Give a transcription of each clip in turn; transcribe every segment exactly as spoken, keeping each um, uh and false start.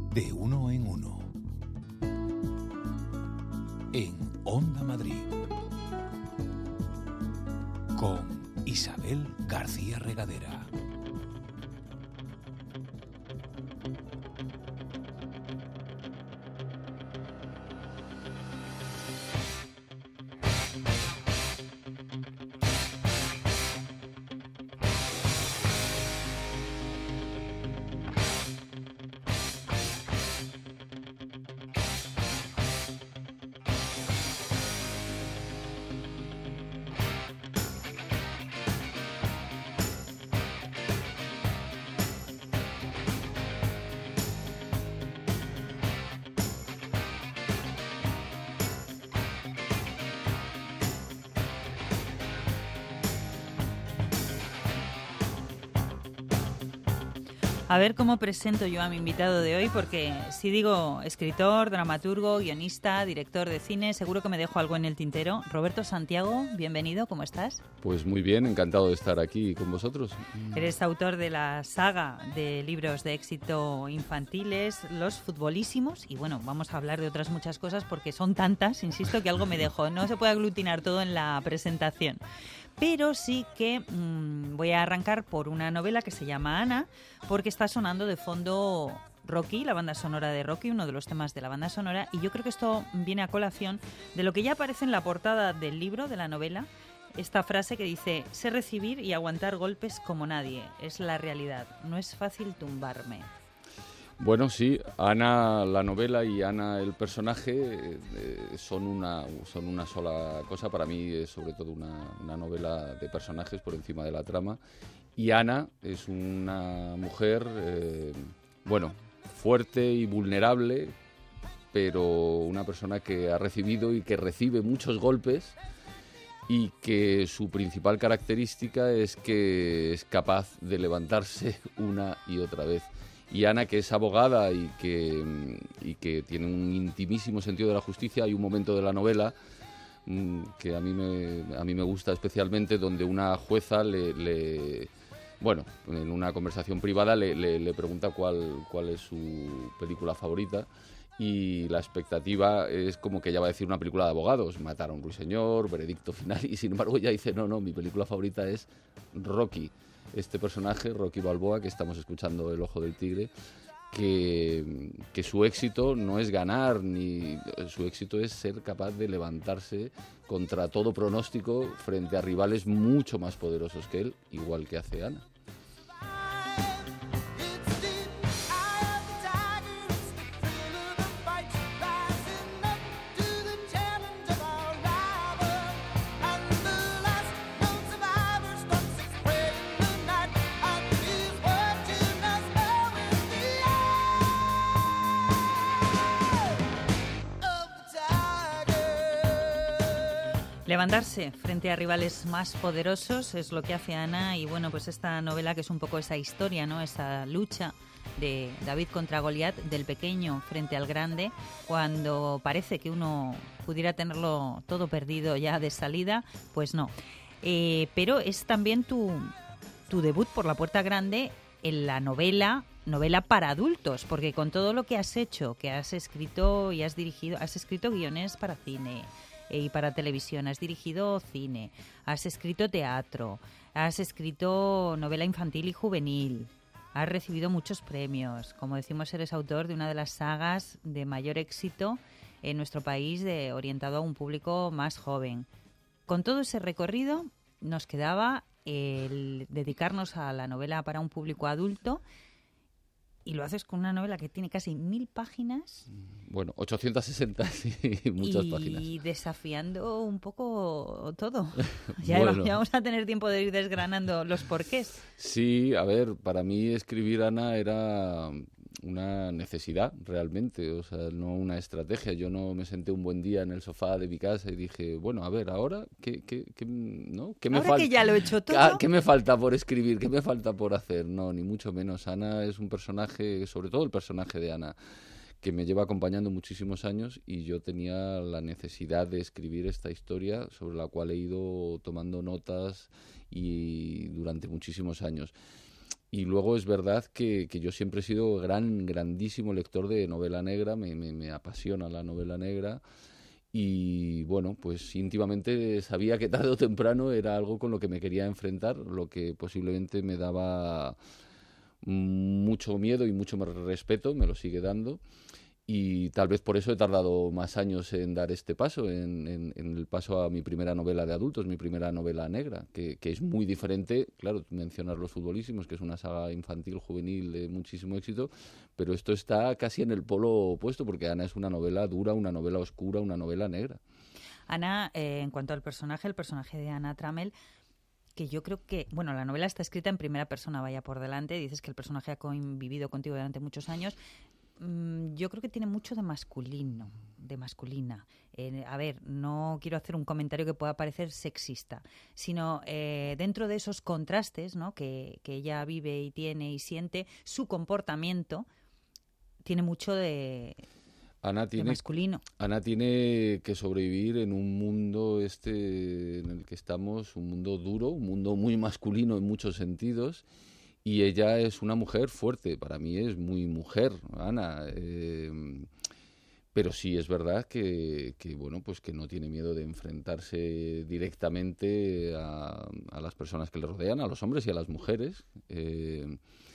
De uno en uno. En Onda Madrid. Con Isabel García Regadera. A ver cómo presento yo a mi invitado de hoy, porque si digo escritor, dramaturgo, guionista, director de cine, seguro que me dejo algo en el tintero. Roberto Santiago, bienvenido, ¿cómo estás? Pues muy bien, encantado de estar aquí con vosotros. Eres autor de la saga de libros de éxito infantiles, Los Futbolísimos, y bueno, vamos a hablar de otras muchas cosas porque son tantas, insisto, que algo me dejo. No se puede aglutinar todo en la presentación. Pero sí que mmm, voy a arrancar por una novela que se llama Ana, porque está sonando de fondo Rocky, la banda sonora de Rocky, uno de los temas de la banda sonora, y yo creo que esto viene a colación de lo que ya aparece en la portada del libro, de la novela, esta frase que dice: sé recibir y aguantar golpes como nadie, es la realidad, no es fácil tumbarme. Bueno, sí, Ana la novela y Ana el personaje eh, son, una, son una sola cosa. Para mí es sobre todo una, una novela de personajes por encima de la trama. Y Ana es una mujer, eh, bueno, fuerte y vulnerable, pero una persona que ha recibido y que recibe muchos golpes y que su principal característica es que es capaz de levantarse una y otra vez. Y Ana, que es abogada y que, y que tiene un intimísimo sentido de la justicia, hay un momento de la novela mmm, que a mí me, a mí me gusta especialmente, donde una jueza le, le bueno, en una conversación privada le, le, le pregunta cuál, cuál es su película favorita, y la expectativa es como que ella va a decir una película de abogados, Matar a un ruiseñor, Veredicto final, y sin embargo ella dice no, no, mi película favorita es Rocky. Este personaje, Rocky Balboa, que estamos escuchando El Ojo del Tigre, que, que su éxito no es ganar, ni su éxito es ser capaz de levantarse contra todo pronóstico frente a rivales mucho más poderosos que él, igual que hace Ana. Levantarse frente a rivales más poderosos es lo que hace Ana, y bueno, pues esta novela, que es un poco esa historia, ¿no? Esa lucha de David contra Goliat, del pequeño frente al grande, cuando parece que uno pudiera tenerlo todo perdido ya de salida, pues no. Eh, pero es también tu, tu debut por la puerta grande en la novela, novela para adultos, porque con todo lo que has hecho, que has escrito y has dirigido, has escrito guiones para cine y para televisión, has dirigido cine, has escrito teatro, has escrito novela infantil y juvenil, has recibido muchos premios. Como decimos, eres autor de una de las sagas de mayor éxito en nuestro país, de, orientado a un público más joven. Con todo ese recorrido, nos quedaba el dedicarnos a la novela para un público adulto, y lo haces con una novela que tiene casi mil páginas. Bueno, ochocientas sesenta y muchas y páginas. Y desafiando un poco todo. Ya, Bueno. ya vamos a tener tiempo de ir desgranando los porqués. Sí, a ver, para mí escribir Ana era una necesidad realmente, o sea, no una estrategia. Yo no me senté un buen día en el sofá de mi casa y dije, bueno, a ver, ahora, ¿qué, qué, qué, ¿no? ¿Qué me ahora falta? que ya lo he hecho todo. ¿Qué me falta por escribir? ¿Qué me falta por hacer? No, ni mucho menos. Ana es un personaje, sobre todo el personaje de Ana, que me lleva acompañando muchísimos años, y yo tenía la necesidad de escribir esta historia sobre la cual he ido tomando notas y durante muchísimos años. Y luego es verdad que, que yo siempre he sido gran, grandísimo lector de novela negra, me, me, me apasiona la novela negra. Y bueno, pues íntimamente sabía que tarde o temprano era algo con lo que me quería enfrentar, lo que posiblemente me daba mucho miedo y mucho más respeto, me lo sigue dando. Y tal vez por eso he tardado más años en dar este paso, en, en, en el paso a mi primera novela de adultos, mi primera novela negra, que, que es muy diferente. Claro, mencionas Los futbolísimos, que es una saga infantil, juvenil de muchísimo éxito, pero esto está casi en el polo opuesto, porque Ana es una novela dura, una novela oscura, una novela negra. Ana, eh, en cuanto al personaje, el personaje de Ana Trammell, que yo creo que, bueno, la novela está escrita en primera persona, vaya por delante, dices que el personaje ha convivido contigo durante muchos años. Yo creo que tiene mucho de masculino, de masculina. Eh, a ver, no quiero hacer un comentario que pueda parecer sexista, sino eh, dentro de esos contrastes, ¿no?, que, que ella vive y tiene y siente, su comportamiento tiene mucho de, Ana tiene, de masculino. Ana tiene que sobrevivir en un mundo este en el que estamos, un mundo duro, un mundo muy masculino en muchos sentidos. Y ella es una mujer fuerte, para mí es muy mujer, Ana. Eh, pero sí es verdad que, que, bueno, pues que no tiene miedo de enfrentarse directamente a, a las personas que le rodean, a los hombres y a las mujeres. Eh,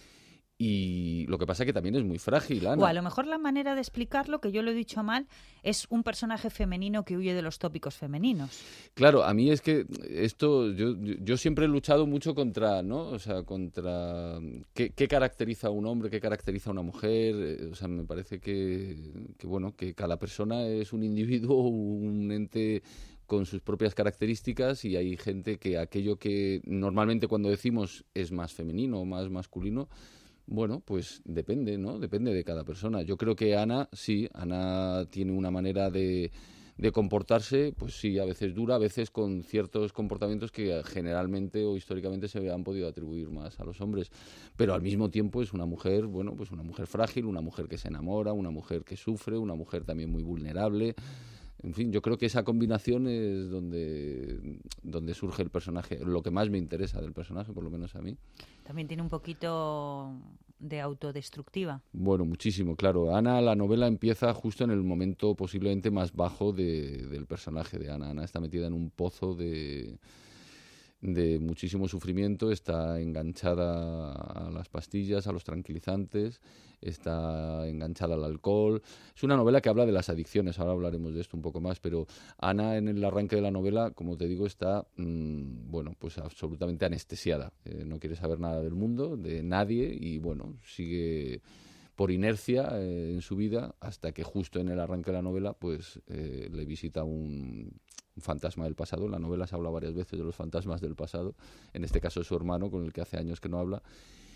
y lo que pasa es que también es muy frágil, Ana. O a lo mejor la manera de explicarlo, que yo lo he dicho mal, es un personaje femenino que huye de los tópicos femeninos. Claro, a mí es que esto, yo, yo siempre he luchado mucho contra, ¿no? O sea, contra qué, qué caracteriza a un hombre, qué caracteriza a una mujer. O sea, me parece que, que, bueno, que cada persona es un individuo, un ente con sus propias características, y hay gente que aquello que normalmente cuando decimos es más femenino o más masculino, bueno, pues depende, ¿no? Depende de cada persona. Yo creo que Ana, sí, Ana tiene una manera de, de comportarse, pues sí, a veces dura, a veces con ciertos comportamientos que generalmente o históricamente se han podido atribuir más a los hombres. Pero al mismo tiempo es una mujer, bueno, pues una mujer frágil, una mujer que se enamora, una mujer que sufre, una mujer también muy vulnerable. En fin, yo creo que esa combinación es donde, donde surge el personaje, lo que más me interesa del personaje, por lo menos a mí. También tiene un poquito de autodestructiva. Bueno, muchísimo, claro. Ana, la novela empieza justo en el momento posiblemente más bajo de, del personaje de Ana. Ana está metida en un pozo de, de muchísimo sufrimiento, está enganchada a las pastillas, a los tranquilizantes, está enganchada al alcohol. Es una novela que habla de las adicciones, ahora hablaremos de esto un poco más, pero Ana en el arranque de la novela, como te digo, está mmm, bueno, pues absolutamente anestesiada. Eh, no quiere saber nada del mundo, de nadie, y bueno, sigue por inercia eh, en su vida, hasta que justo en el arranque de la novela pues eh, le visita un, un fantasma del pasado. En la novela se habla varias veces de los fantasmas del pasado, en este caso es su hermano, con el que hace años que no habla,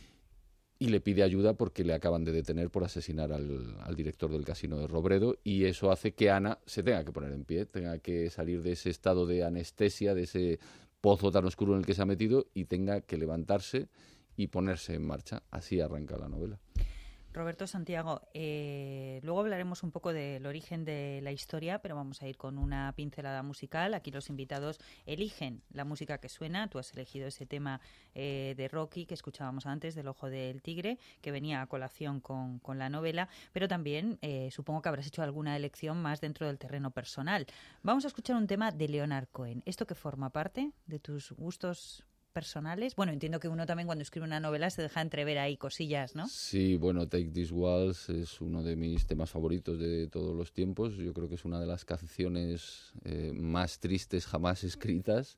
y le pide ayuda porque le acaban de detener por asesinar al, al director del casino de Robredo, y eso hace que Ana se tenga que poner en pie, tenga que salir de ese estado de anestesia, de ese pozo tan oscuro en el que se ha metido, y tenga que levantarse y ponerse en marcha. Así arranca la novela. Roberto Santiago, eh, luego hablaremos un poco del origen de la historia, pero vamos a ir con una pincelada musical. Aquí los invitados eligen la música que suena. Tú has elegido ese tema eh, de Rocky que escuchábamos antes, del Ojo del Tigre, que venía a colación con, con la novela, pero también eh, supongo que habrás hecho alguna elección más dentro del terreno personal. Vamos a escuchar un tema de Leonard Cohen. ¿Esto que forma parte de tus gustos personales? Bueno, entiendo que uno también cuando escribe una novela se deja entrever ahí cosillas, ¿no? Sí, bueno, Take This Waltz es uno de mis temas favoritos de todos los tiempos. Yo creo que es una de las canciones eh, más tristes jamás escritas,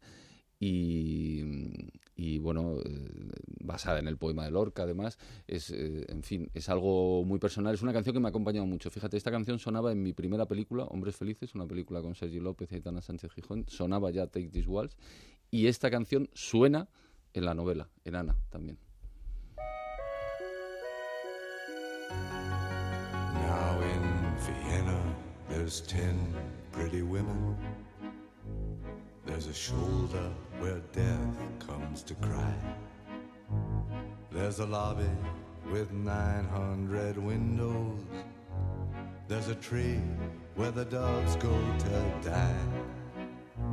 y, y bueno, eh, basada en el poema de Lorca, además. Es, eh, en fin, es algo muy personal. Es una canción que me ha acompañado mucho. Fíjate, esta canción sonaba en mi primera película, Hombres Felices, una película con Sergi López y Aitana Sánchez Gijón. Sonaba ya Take This Waltz. Y esta canción suena en la novela, en Ana también. Now in Vienna there's ten pretty women. There's a shoulder where death comes to cry. There's a lobby with nine hundred windows. There's a tree where the doves go to die.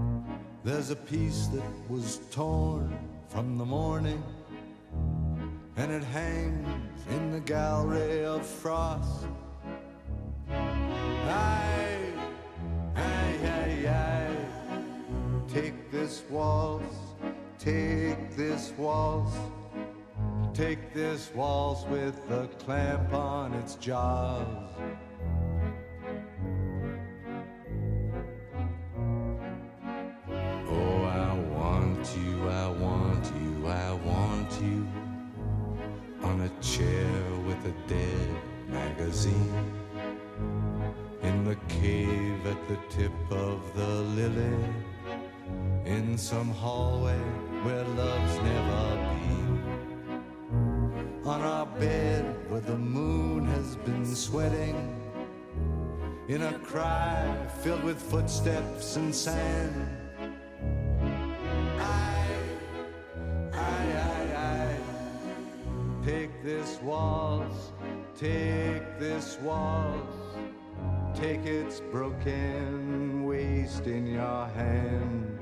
There's a piece that was torn from the morning, and it hangs in the gallery of frost. Aye, aye, aye, aye. Take this waltz, take this waltz, take this waltz with the clamp on its jaws. Oh, I want you, I want you, I want you on a chair with a dead magazine, in the cave at the tip of the lily, in some hallway where love's never been, on our bed where the moon has been sweating, in a cry filled with footsteps and sand. Take this waltz, take this waltz, take its broken waist in your hand.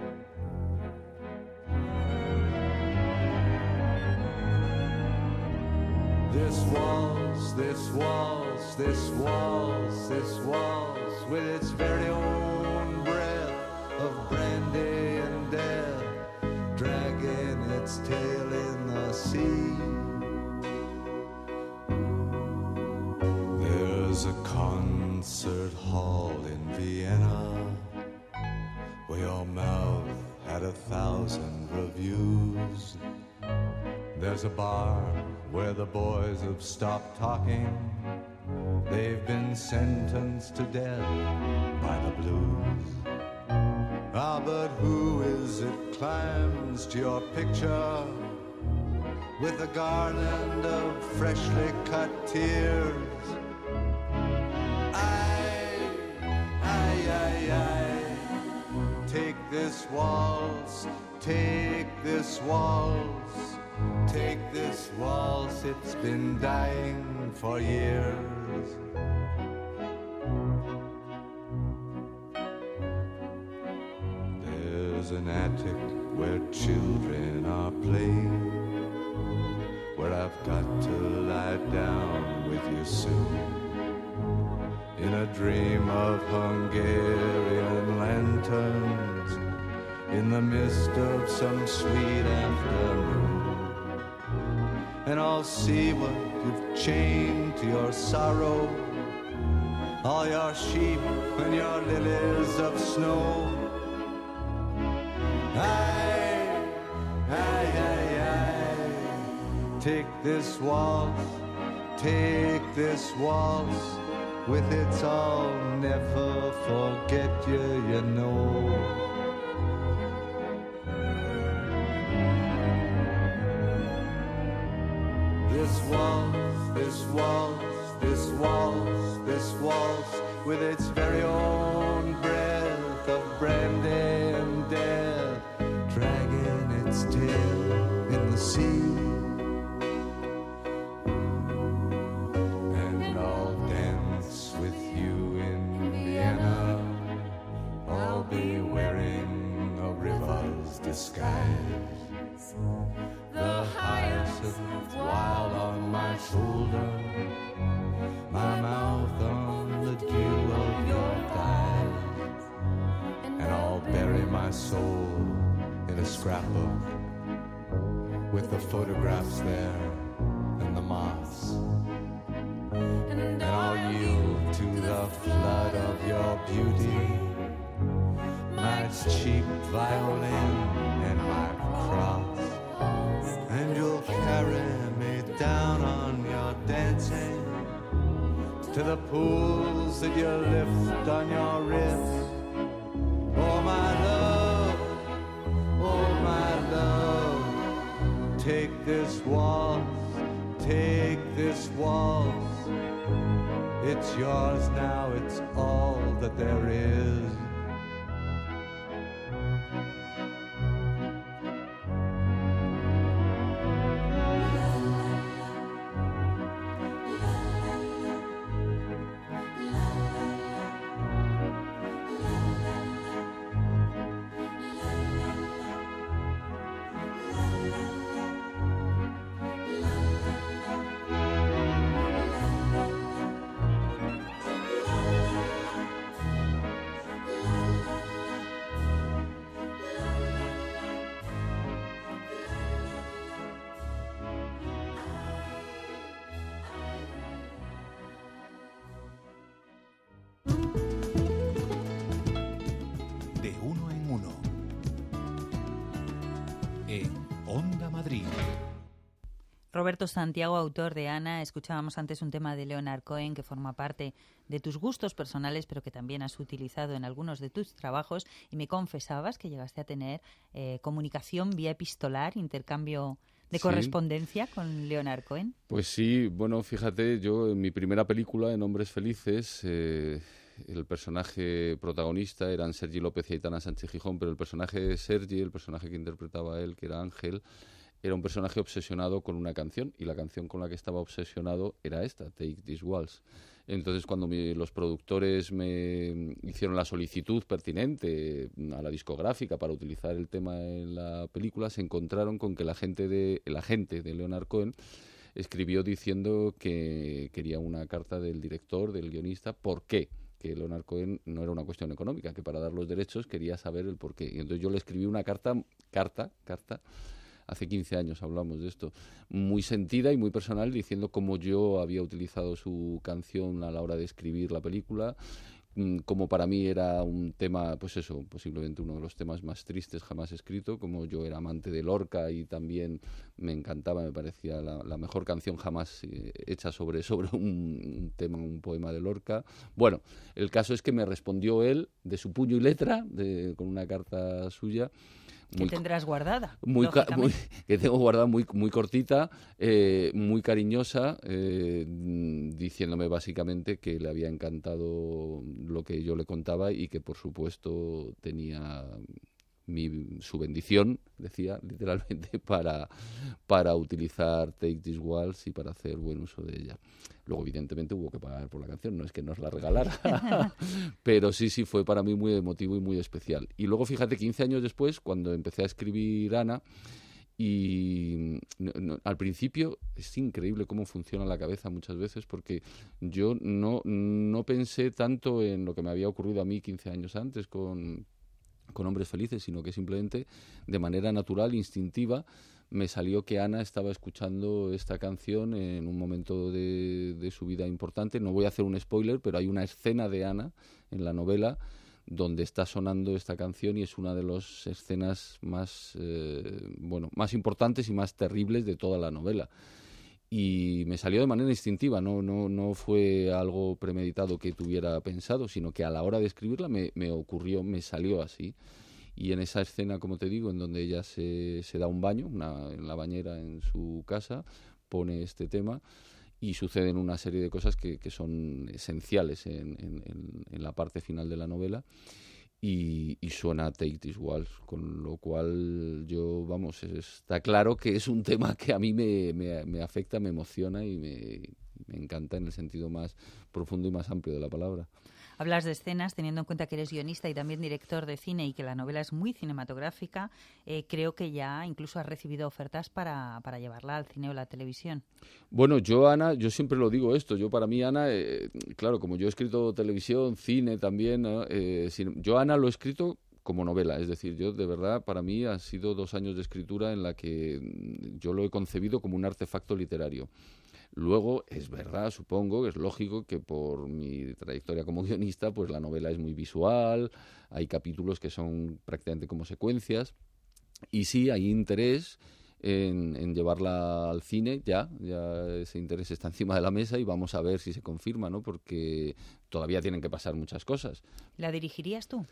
This waltz, this waltz, this waltz, this waltz, with its very own breath of brandy and death, dragging its tail in the sea. There's a concert hall in Vienna where your mouth had a thousand reviews. There's a bar where the boys have stopped talking. They've been sentenced to death by the blues. Ah, but who is it climbs to your picture with a garland of freshly cut tears? Take this waltz, take this waltz, take this waltz, it's been dying for years. There's an attic where children are playing, where I've got to lie down with you soon, in a dream of Hungarian lanterns, in the mist of some sweet afternoon. And I'll see what you've chained to your sorrow, all your sheep and your lilies of snow. Aye, aye, aye, aye. Take this waltz, take this waltz, with its I'll never forget you, you know. This waltz, this waltz, this waltz, this waltz, with its very own breath of brandy and death, dragging its tail in the sea. Skies, the hyacinth wild on my shoulder, my mouth on the dew of your thighs, and I'll bury my soul in a scrapbook with the photographs there and the moths, and I'll yield to the flood of your beauty, my cheap violin and my cross, and you'll carry me down on your dancing to the pools that you lift on your wrist. Oh my love, oh my love, take this waltz, take this waltz, it's yours now, it's all that there is. Madrid. Roberto Santiago, autor de Ana. Escuchábamos antes un tema de Leonard Cohen que forma parte de tus gustos personales, pero que también has utilizado en algunos de tus trabajos. Y me confesabas que llegaste a tener eh, comunicación vía epistolar, intercambio de Sí. correspondencia con Leonard Cohen. Pues sí, bueno, fíjate, yo en mi primera película, en Hombres Felices, eh, el personaje protagonista eran Sergi López y Aitana Sánchez Gijón, pero el personaje de Sergi, el personaje que interpretaba él, que era Ángel, era un personaje obsesionado con una canción, y la canción con la que estaba obsesionado era esta, Take This Waltz. Entonces, cuando mi, los productores me hicieron la solicitud pertinente a la discográfica para utilizar el tema en la película, se encontraron con que la gente de, el agente de Leonard Cohen escribió diciendo que quería una carta del director, del guionista, ¿por qué? Que Leonard Cohen no era una cuestión económica, que para dar los derechos quería saber el por qué. Y entonces yo le escribí una carta, carta, carta, hace quince años hablamos de esto, muy sentida y muy personal, diciendo cómo yo había utilizado su canción a la hora de escribir la película, como para mí era un tema, pues eso, posiblemente uno de los temas más tristes jamás escrito, como yo era amante de Lorca y también me encantaba, me parecía la, la mejor canción jamás eh, hecha sobre, sobre un, un tema, un poema de Lorca. Bueno, el caso es que me respondió él de su puño y letra, de, con una carta suya, que tendrás guardada, muy, muy que tengo guardada muy muy cortita, eh, muy cariñosa, eh, diciéndome básicamente que le había encantado lo que yo le contaba y que por supuesto tenía mi, su bendición, decía literalmente, para, para utilizar Take This Waltz y para hacer buen uso de ella. Luego, evidentemente, hubo que pagar por la canción, no es que nos la regalara, pero sí, sí, fue para mí muy emotivo y muy especial. Y luego, fíjate, quince años después, cuando empecé a escribir Ana, y no, no, al principio es increíble cómo funciona la cabeza muchas veces, porque yo no, no pensé tanto en lo que me había ocurrido a mí quince años antes con, con Hombres Felices, sino que simplemente, de manera natural, instintiva, me salió que Ana estaba escuchando esta canción en un momento de, de su vida importante. No voy a hacer un spoiler, pero hay una escena de Ana en la novela donde está sonando esta canción y es una de las escenas más, eh, bueno, más importantes y más terribles de toda la novela. Y me salió de manera instintiva, no, no, no fue algo premeditado que tuviera pensado, sino que a la hora de escribirla me, me ocurrió, me salió así. Y en esa escena, como te digo, en donde ella se, se da un baño, una, en la bañera en su casa, pone este tema y suceden una serie de cosas que, que son esenciales en, en, en la parte final de la novela y, y suena Take This Waltz, con lo cual yo, vamos, está claro que es un tema que a mí me, me, me afecta, me emociona y me, me encanta en el sentido más profundo y más amplio de la palabra. Hablas de escenas, teniendo en cuenta que eres guionista y también director de cine y que la novela es muy cinematográfica, eh, creo que ya incluso has recibido ofertas para, para llevarla al cine o la televisión. Bueno, yo, Ana, yo siempre lo digo esto, yo para mí, Ana, eh, claro, como yo he escrito televisión, cine también, ¿no? eh, yo, Ana, lo he escrito como novela, es decir, yo de verdad, para mí han sido dos años de escritura en la que yo lo he concebido como un artefacto literario. Luego, es verdad, supongo, es lógico que por mi trayectoria como guionista, pues la novela es muy visual, hay capítulos que son prácticamente como secuencias, y sí, hay interés en, en llevarla al cine, ya, ya ese interés está encima de la mesa y vamos a ver si se confirma, ¿no? Porque todavía tienen que pasar muchas cosas. ¿La dirigirías tú?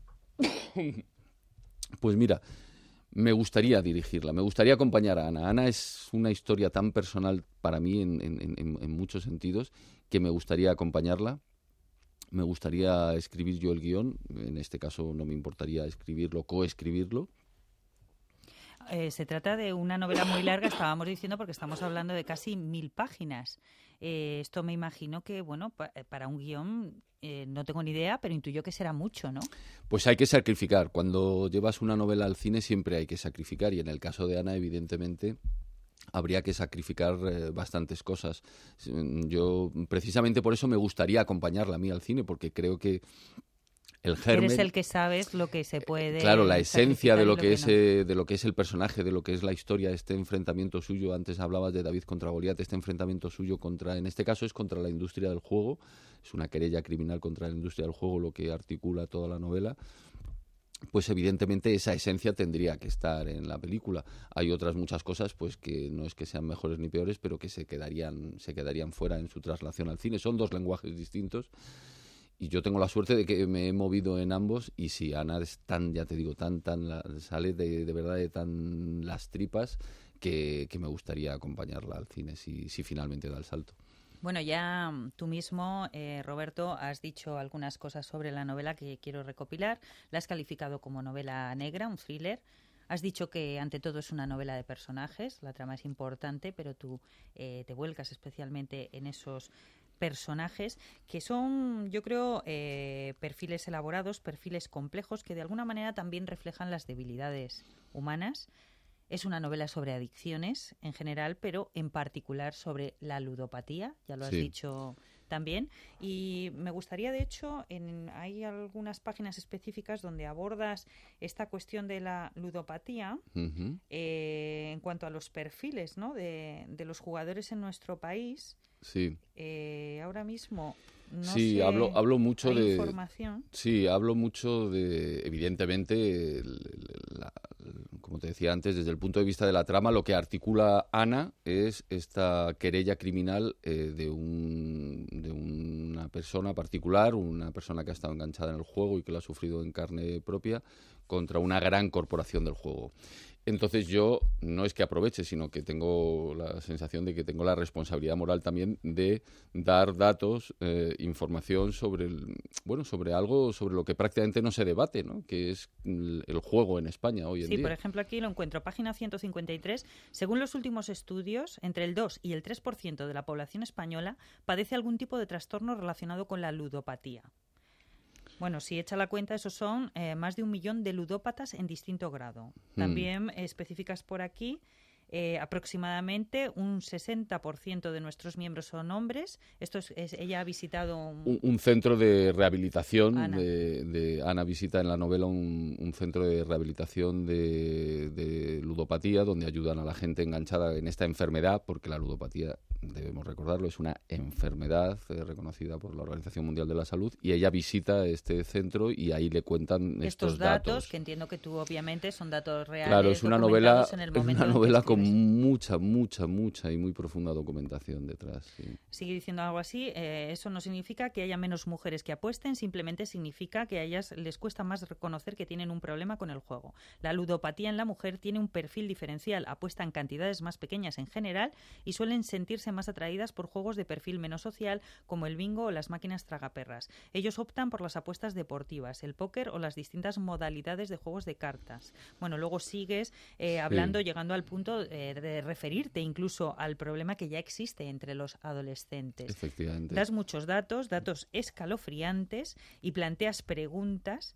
Pues mira, me gustaría dirigirla, me gustaría acompañar a Ana. Ana es una historia tan personal para mí en, en, en, en muchos sentidos que me gustaría acompañarla. Me gustaría escribir yo el guión, en este caso no me importaría escribirlo, coescribirlo. Eh, se trata de una novela muy larga, estábamos diciendo, porque estamos hablando de casi mil páginas. Eh, esto me imagino que, bueno, pa- para un guión, eh, no tengo ni idea, pero intuyo que será mucho, ¿no? Pues hay que sacrificar. Cuando llevas una novela al cine siempre hay que sacrificar y en el caso de Ana, evidentemente, habría que sacrificar eh, bastantes cosas. Yo, precisamente por eso me gustaría acompañarla a mí al cine, porque creo que el germen, eres el que sabes lo que se puede. Claro, la esencia de lo, y que, que es no. eh, de lo que es el personaje, de lo que es la historia, este enfrentamiento suyo. Antes hablabas de David contra Goliat, este enfrentamiento suyo contra, en este caso es contra la industria del juego, es una querella criminal contra la industria del juego lo que articula toda la novela. pues evidentemente esa esencia tendría que estar en la película. Hay otras muchas cosas pues que no es que sean mejores ni peores, pero que se quedarían, se quedarían fuera en su traslación al cine. Son dos lenguajes distintos y yo tengo la suerte de que me he movido en ambos y si Ana es tan, ya te digo, tan, tan la, sale de, de verdad de tan las tripas que, que me gustaría acompañarla al cine si, si finalmente da el salto. Bueno, ya tú mismo, eh, Roberto, has dicho algunas cosas sobre la novela que quiero recopilar. La has calificado como novela negra, un thriller. Has dicho que ante todo es una novela de personajes, la trama es importante, pero tú eh, te vuelcas especialmente en esos personajes que son, yo creo, eh, perfiles elaborados, perfiles complejos que de alguna manera también reflejan las debilidades humanas. Es una novela sobre adicciones en general, pero en particular sobre la ludopatía, ya lo has sí. dicho también. Y me gustaría, de hecho, en, hay algunas páginas específicas donde abordas esta cuestión de la ludopatía Uh-huh. eh, en cuanto a los perfiles, ¿no?, de, de los jugadores en nuestro país. Sí. Eh, ahora mismo no sí, sé, hablo, hablo mucho hay de... información. Sí, hablo mucho de, evidentemente, el, el, la, el, como te decía antes, desde el punto de vista de la trama, lo que articula Ana es esta querella criminal eh, de, un, de una persona particular, una persona que ha estado enganchada en el juego y que lo ha sufrido en carne propia, contra una gran corporación del juego. Entonces yo no es que aproveche, sino que tengo la sensación de que tengo la responsabilidad moral también de dar datos, eh, información sobre el, bueno, sobre algo sobre lo que prácticamente no se debate, ¿no?, que es el, el juego en España hoy en Sí, día. por ejemplo, aquí lo encuentro, página ciento cincuenta y tres. Según los últimos estudios, entre el dos y el tres por ciento de la población española padece algún tipo de trastorno relacionado con la ludopatía. Bueno, si echa la cuenta, esos son eh, más de un millón de ludópatas en distinto grado. También eh, específicas por aquí, eh, aproximadamente un sesenta por ciento de nuestros miembros son hombres. Esto es, es ella ha visitado un, un, un centro de rehabilitación. Ana. De, de, Ana visita en la novela un, un centro de rehabilitación de, de ludopatía, donde ayudan a la gente enganchada en esta enfermedad, porque la ludopatía, debemos recordarlo, es una enfermedad eh, reconocida por la Organización Mundial de la Salud, y ella visita este centro y ahí le cuentan estos, estos datos, datos, que entiendo que tú obviamente son datos reales. Claro, es una novela, en el es momento una en que novela con escribes. mucha, mucha, mucha y muy profunda documentación detrás. Sí. Sigue diciendo algo así, eh, eso no significa que haya menos mujeres que apuesten, simplemente significa que a ellas les cuesta más reconocer que tienen un problema con el juego. La ludopatía en la mujer tiene un perfil diferencial, apuestan cantidades más pequeñas en general y suelen sentirse más atraídas por juegos de perfil menos social como el bingo o las máquinas tragaperras. Ellos optan por las apuestas deportivas, el póker o las distintas modalidades de juegos de cartas. Bueno, luego sigues eh, hablando, sí. llegando al punto eh, de referirte incluso al problema que ya existe entre los adolescentes. Efectivamente. Das muchos datos, datos escalofriantes y planteas preguntas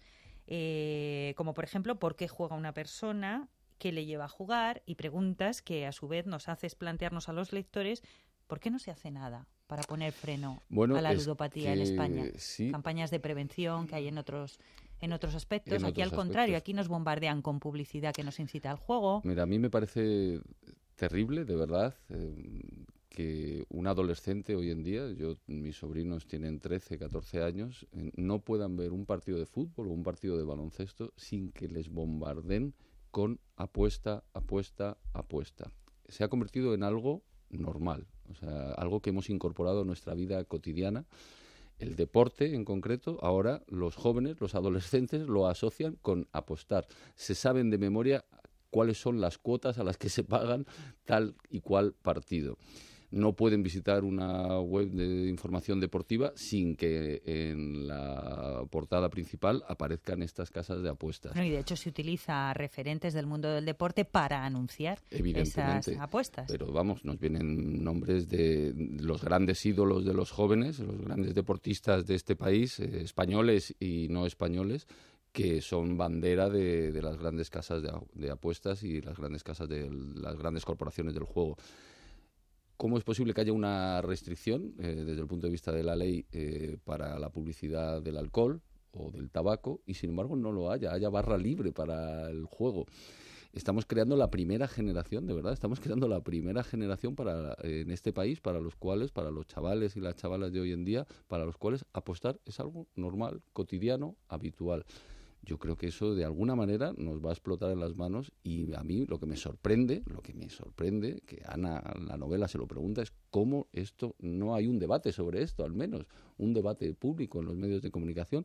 eh, como por ejemplo ¿por qué juega una persona? ¿Qué le lleva a jugar? Y preguntas que a su vez nos haces plantearnos a los lectores ¿por qué no se hace nada para poner freno bueno, a la ludopatía en España? Sí. Campañas de prevención que hay en otros en otros aspectos. En aquí otros al contrario, aspectos. Aquí nos bombardean con publicidad que nos incita al juego. Mira, a mí me parece terrible, de verdad, eh, que un adolescente hoy en día, yo mis sobrinos tienen trece, catorce años, eh, no puedan ver un partido de fútbol o un partido de baloncesto sin que les bombarden con apuesta, apuesta, apuesta. Se ha convertido en algo normal, o sea, algo que hemos incorporado a nuestra vida cotidiana. El deporte, en concreto, ahora los jóvenes, los adolescentes, lo asocian con apostar. Se saben de memoria cuáles son las cuotas a las que se pagan tal y cual partido. No pueden visitar una web de información deportiva sin que en la portada principal aparezcan estas casas de apuestas. No, y de hecho se utiliza a referentes del mundo del deporte para anunciar esas apuestas. Pero vamos, nos vienen nombres de los grandes ídolos de los jóvenes, los grandes deportistas de este país, eh, españoles y no españoles, que son bandera de, de las grandes casas de, de apuestas y las grandes casas de las grandes corporaciones del juego. ¿Cómo es posible que haya una restricción eh, desde el punto de vista de la ley eh, para la publicidad del alcohol o del tabaco y sin embargo no lo haya, haya barra libre para el juego? Estamos creando la primera generación, de verdad, estamos creando la primera generación para eh, en este país, para los cuales, para los chavales y las chavalas de hoy en día, para los cuales apostar es algo normal, cotidiano, habitual. yo creo que eso de alguna manera nos va a explotar en las manos, y a mí lo que me sorprende, lo que me sorprende, que Ana, la novela se lo pregunta, es cómo esto, no hay un debate sobre esto, al menos, un debate público en los medios de comunicación.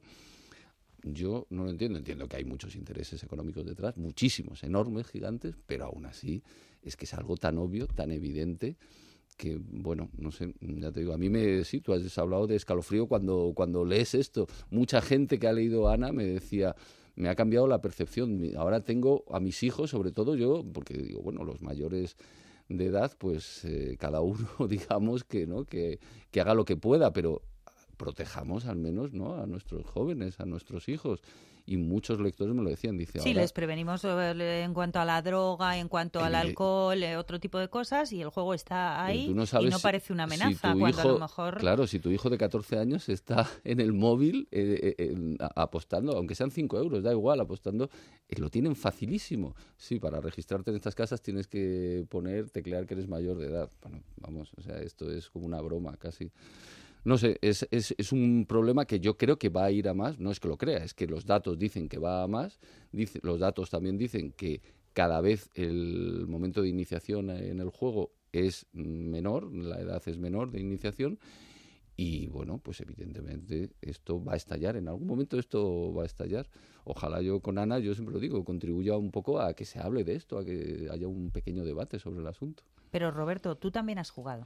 Yo no lo entiendo, entiendo que hay muchos intereses económicos detrás, muchísimos, enormes, gigantes, pero aún así es que es algo tan obvio, tan evidente, que, bueno, no sé, ya te digo, a mí me, sí, tú has hablado de escalofrío cuando, cuando lees esto. Mucha gente que ha leído a Ana me decía, me ha cambiado la percepción. Ahora tengo a mis hijos, sobre todo yo, porque digo, bueno, los mayores de edad, pues eh, cada uno, digamos, que, ¿no? que, que haga lo que pueda, pero protejamos al menos, ¿no?, a nuestros jóvenes, a nuestros hijos. Y muchos lectores me lo decían. Dice, sí, ahora, les prevenimos en cuanto a la droga, en cuanto al alcohol, eh, otro tipo de cosas, y el juego está ahí no sabes y no si, parece una amenaza, si tu cuando hijo, a lo mejor... Claro, si tu hijo de catorce años está en el móvil eh, eh, eh, apostando, aunque sean cinco euros, da igual, apostando, eh, lo tienen facilísimo. Sí, para registrarte en estas casas tienes que poner, teclear que eres mayor de edad. Bueno, vamos, o sea, esto es como una broma casi. No sé, es, es, es un problema que yo creo que va a ir a más. No es que lo crea, es que los datos dicen que va a más. Dice, los datos también dicen que cada vez el momento de iniciación en el juego es menor, la edad es menor de iniciación. Y bueno, pues evidentemente esto va a estallar. En algún momento esto va a estallar. Ojalá yo con Ana, yo siempre lo digo, contribuya un poco a que se hable de esto, a que haya un pequeño debate sobre el asunto. Pero Roberto, tú también has jugado.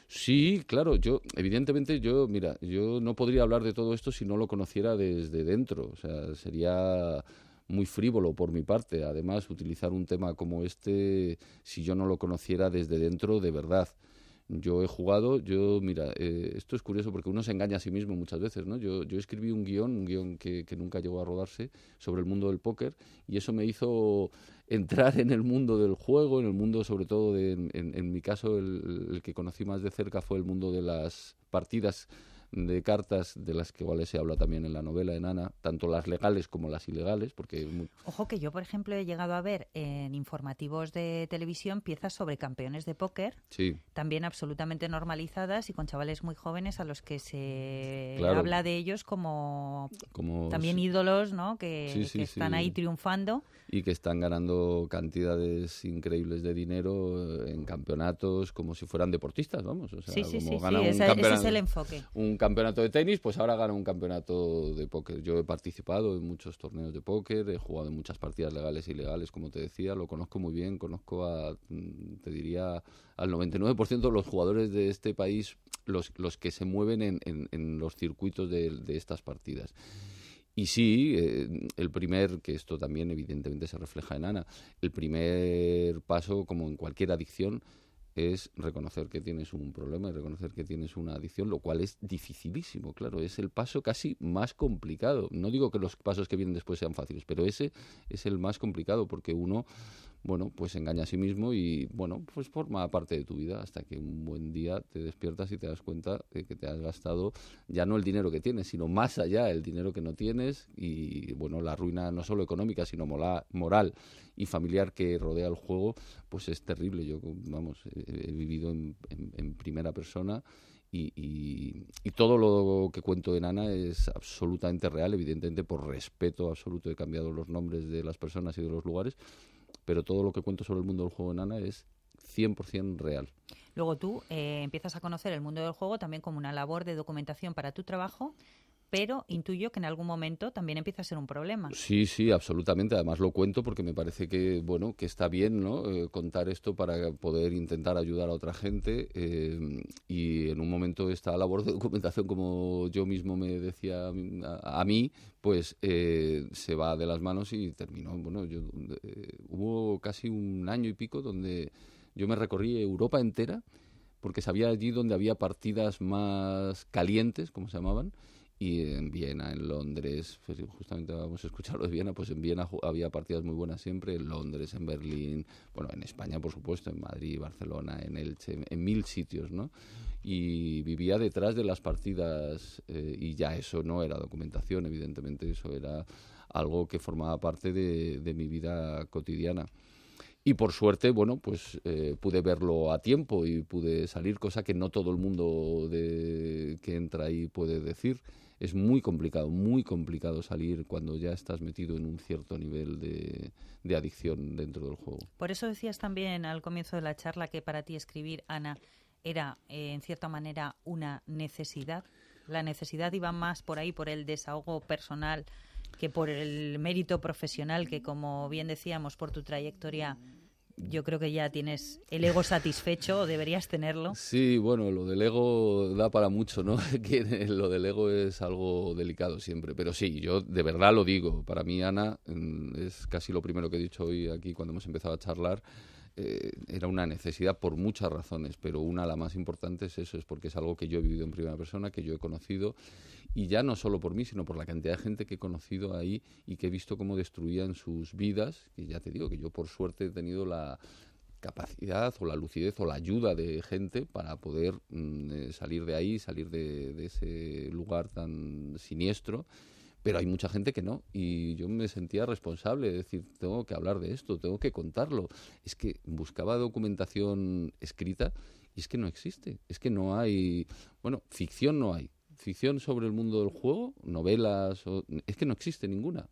Sí, claro, yo, evidentemente, yo, mira, yo no podría hablar de todo esto si no lo conociera desde dentro, o sea, sería muy frívolo por mi parte, además, utilizar un tema como este si yo no lo conociera desde dentro de verdad. Yo he jugado, yo, mira, eh, esto es curioso porque uno se engaña a sí mismo muchas veces, ¿no? Yo, yo escribí un guión, un guión que, que nunca llegó a rodarse, sobre el mundo del póker, y eso me hizo entrar en el mundo del juego, en el mundo sobre todo, de, en, en mi caso, el, el que conocí más de cerca fue el mundo de las partidas de cartas, de las que igual se habla también en la novela de Ana, tanto las legales como las ilegales, porque... Ojo que yo, por ejemplo, he llegado a ver en informativos de televisión piezas sobre campeones de póker, sí, también absolutamente normalizadas y con chavales muy jóvenes a los que se claro, habla de ellos como, como también sí, ídolos, ¿no?, que, sí, sí, que están sí, ahí triunfando. Y que están ganando cantidades increíbles de dinero en campeonatos como si fueran deportistas, vamos. O sea, sí, sí, como sí, gana sí, un ese, ese es el enfoque. Un campeonato de tenis, pues ahora gana un campeonato de póker. Yo he participado en muchos torneos de póker, he jugado en muchas partidas legales e ilegales, como te decía, lo conozco muy bien, conozco a, te diría, al noventa y nueve por ciento de los jugadores de este país, los, los que se mueven en, en, en los circuitos de, de estas partidas. Y sí, eh, el primer, que esto también evidentemente se refleja en Ana, el primer paso, como en cualquier adicción, es reconocer que tienes un problema y reconocer que tienes una adicción, lo cual es dificilísimo, claro, es el paso casi más complicado. No digo que los pasos que vienen después sean fáciles, pero ese es el más complicado porque uno, bueno, pues se engaña a sí mismo y, bueno, pues forma parte de tu vida hasta que un buen día te despiertas y te das cuenta de que te has gastado ya no el dinero que tienes, sino más allá el dinero que no tienes y, bueno, la ruina no solo económica, sino mola, moral y familiar que rodea el juego, pues es terrible. Yo, vamos, he, he vivido en, en, en primera persona y, y, y todo lo que cuento en Ana es absolutamente real, evidentemente por respeto absoluto he cambiado los nombres de las personas y de los lugares, pero todo lo que cuento sobre el mundo del juego en Ana es cien por ciento real. Luego tú eh, empiezas a conocer el mundo del juego también como una labor de documentación para tu trabajo, pero intuyo que en algún momento también empieza a ser un problema. Sí, sí, absolutamente. Además lo cuento porque me parece que, bueno, que está bien, ¿no?, eh, contar esto para poder intentar ayudar a otra gente eh, y en un momento esta labor de documentación, como yo mismo me decía a, a mí, pues eh, se va de las manos y terminó. Bueno, yo, eh, hubo casi un año y pico donde yo me recorrí Europa entera porque sabía allí donde había partidas más calientes, como se llamaban, y en Viena, en Londres, pues justamente vamos a escucharlo de Viena, pues en Viena había partidas muy buenas siempre, en Londres, en Berlín, bueno, en España, por supuesto, en Madrid, Barcelona, en Elche, en mil sitios, ¿no? Y vivía detrás de las partidas eh, y ya eso no era documentación, evidentemente, eso era algo que formaba parte de, de mi vida cotidiana. Y por suerte, bueno, pues eh, pude verlo a tiempo y pude salir, cosa que no todo el mundo de, que entra ahí puede decir. Es muy complicado, muy complicado salir cuando ya estás metido en un cierto nivel de, de adicción dentro del juego. Por eso decías también al comienzo de la charla que para ti escribir, Ana, era eh, en cierta manera una necesidad. La necesidad iba más por ahí, por el desahogo personal, que por el mérito profesional, que como bien decíamos, por tu trayectoria, yo creo que ya tienes el ego satisfecho, o deberías tenerlo. Sí, bueno, lo del ego da para mucho, ¿no? Que lo del ego es algo delicado siempre, pero sí, yo de verdad lo digo. Para mí, Ana, es casi lo primero que he dicho hoy aquí cuando hemos empezado a charlar. Eh, era una necesidad por muchas razones, pero una, la más importante, es eso, es porque es algo que yo he vivido en primera persona, que yo he conocido, y ya no solo por mí, sino por la cantidad de gente que he conocido ahí y que he visto cómo destruían sus vidas, y ya te digo que yo por suerte he tenido la capacidad o la lucidez o la ayuda de gente para poder mm, salir de ahí, salir de, de ese lugar tan siniestro. Pero hay mucha gente que no, y yo me sentía responsable, es decir, tengo que hablar de esto, tengo que contarlo. Es que buscaba documentación escrita y es que no existe, es que no hay, bueno, ficción no hay, ficción sobre el mundo del juego, novelas, o, es que no existe ninguna.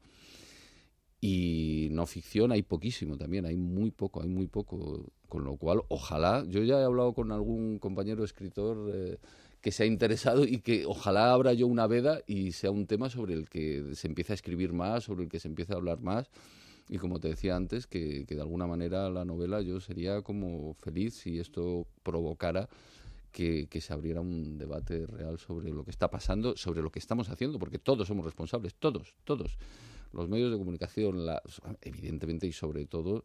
Y no ficción hay poquísimo también, hay muy poco, hay muy poco, con lo cual, ojalá, yo ya he hablado con algún compañero escritor eh, que se ha interesado y que ojalá abra yo una veda y sea un tema sobre el que se empiece a escribir más, sobre el que se empiece a hablar más. Y como te decía antes, que, que de alguna manera la novela, yo sería como feliz si esto provocara que, que se abriera un debate real sobre lo que está pasando, sobre lo que estamos haciendo, porque todos somos responsables, todos, todos. Los medios de comunicación, la, evidentemente, y sobre todo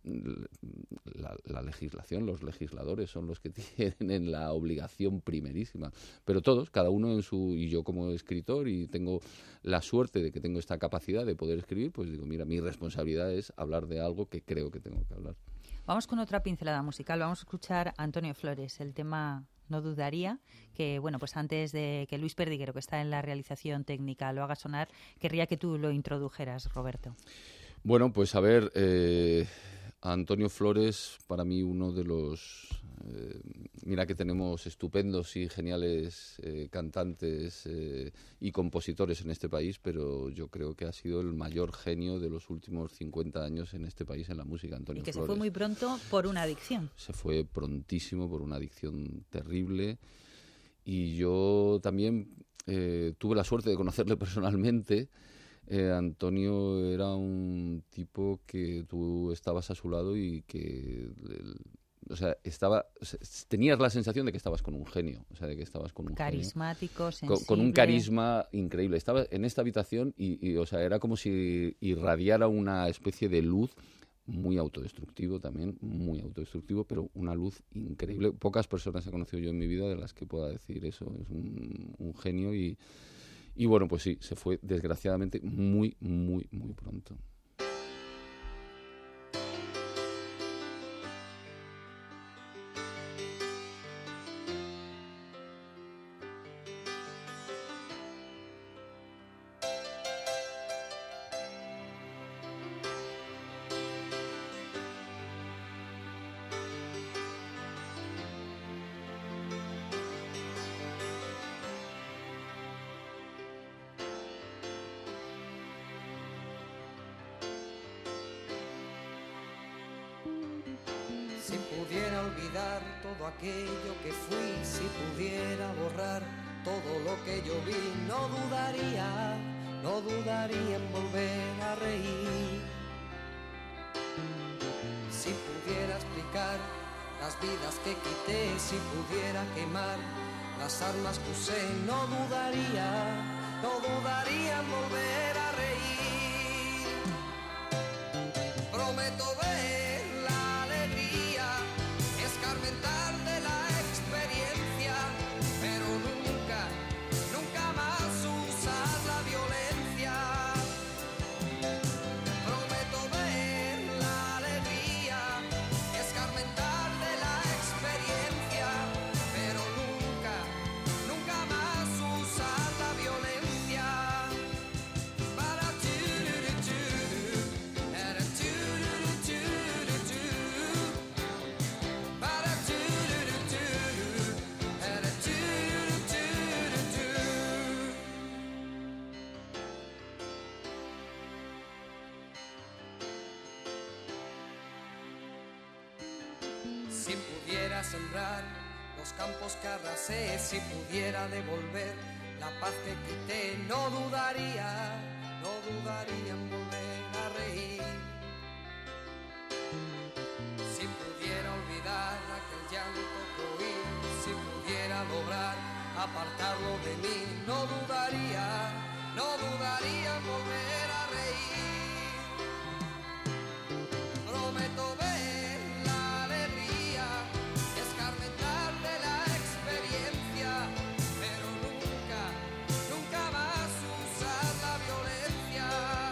La, la legislación, los legisladores son los que tienen la obligación primerísima, pero todos, cada uno en su, y yo como escritor, y tengo la suerte de que tengo esta capacidad de poder escribir, pues digo, mira, mi responsabilidad es hablar de algo que creo que tengo que hablar. Vamos con otra pincelada musical, vamos a escuchar a Antonio Flores, el tema No dudaría, que bueno, pues antes de que Luis Perdiguero, que está en la realización técnica, lo haga sonar, querría que tú lo introdujeras, Roberto. Bueno, pues a ver, eh, Antonio Flores, para mí uno de los... Eh, mira que tenemos estupendos y geniales eh, cantantes eh, y compositores en este país, pero yo creo que ha sido el mayor genio de los últimos cincuenta años en este país en la música, Antonio Flores. Y que Flores. Se fue muy pronto por una adicción. Se fue prontísimo por una adicción terrible. Y yo también eh, tuve la suerte de conocerle personalmente. Eh, Antonio era un tipo que tú estabas a su lado y que, el, o sea, estaba, tenías la sensación de que estabas con un genio, o sea, de que estabas con un carismático, genio, con, con un carisma increíble. Estaba en esta habitación y, y, o sea, era como si irradiara una especie de luz, muy autodestructivo también, muy autodestructivo, pero una luz increíble. Pocas personas he conocido yo en mi vida de las que pueda decir eso. Es un, un genio y Y bueno, pues sí, se fue desgraciadamente muy, muy, muy pronto. Si pudiera olvidar todo aquello que fui, si pudiera borrar todo lo que yo vi, no dudaría, no dudaría en volver a reír. Si pudiera explicar las vidas que quité, si pudiera quemar las armas que usé, no dudaría, no dudaría en volver a reír. Prometo ver escarmentar de la experiencia, pero nunca, nunca más usar la violencia. Prometo ver la alegría, escarmentar de la experiencia, pero nunca, nunca más usar la violencia. sembrar los campos que arrasé, si pudiera devolver la paz que quité, no dudaría, no dudaría en volver a reír. Si pudiera olvidar aquel llanto que oí, si pudiera lograr apartarlo de mí, no dudaría, no dudaría en volver a reír. Prometo ver la alegría, escarmentar de la experiencia, pero nunca, nunca más usar la violencia.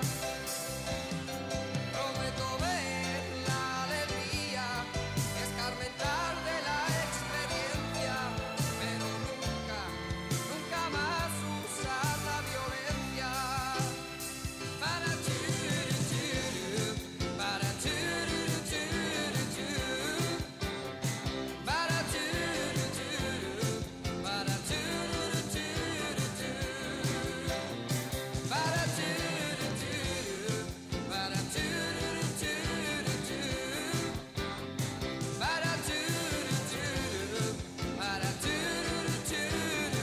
Prometo ver la alegría, escarmentar de la experiencia, pero nunca, nunca más usar la violencia. Para churu, churu, para churu, churu, churu, para churu, churu, para churu, churu, churu, para churu, churu, para churu, churu, churu, para churu, churu, para churu, churu,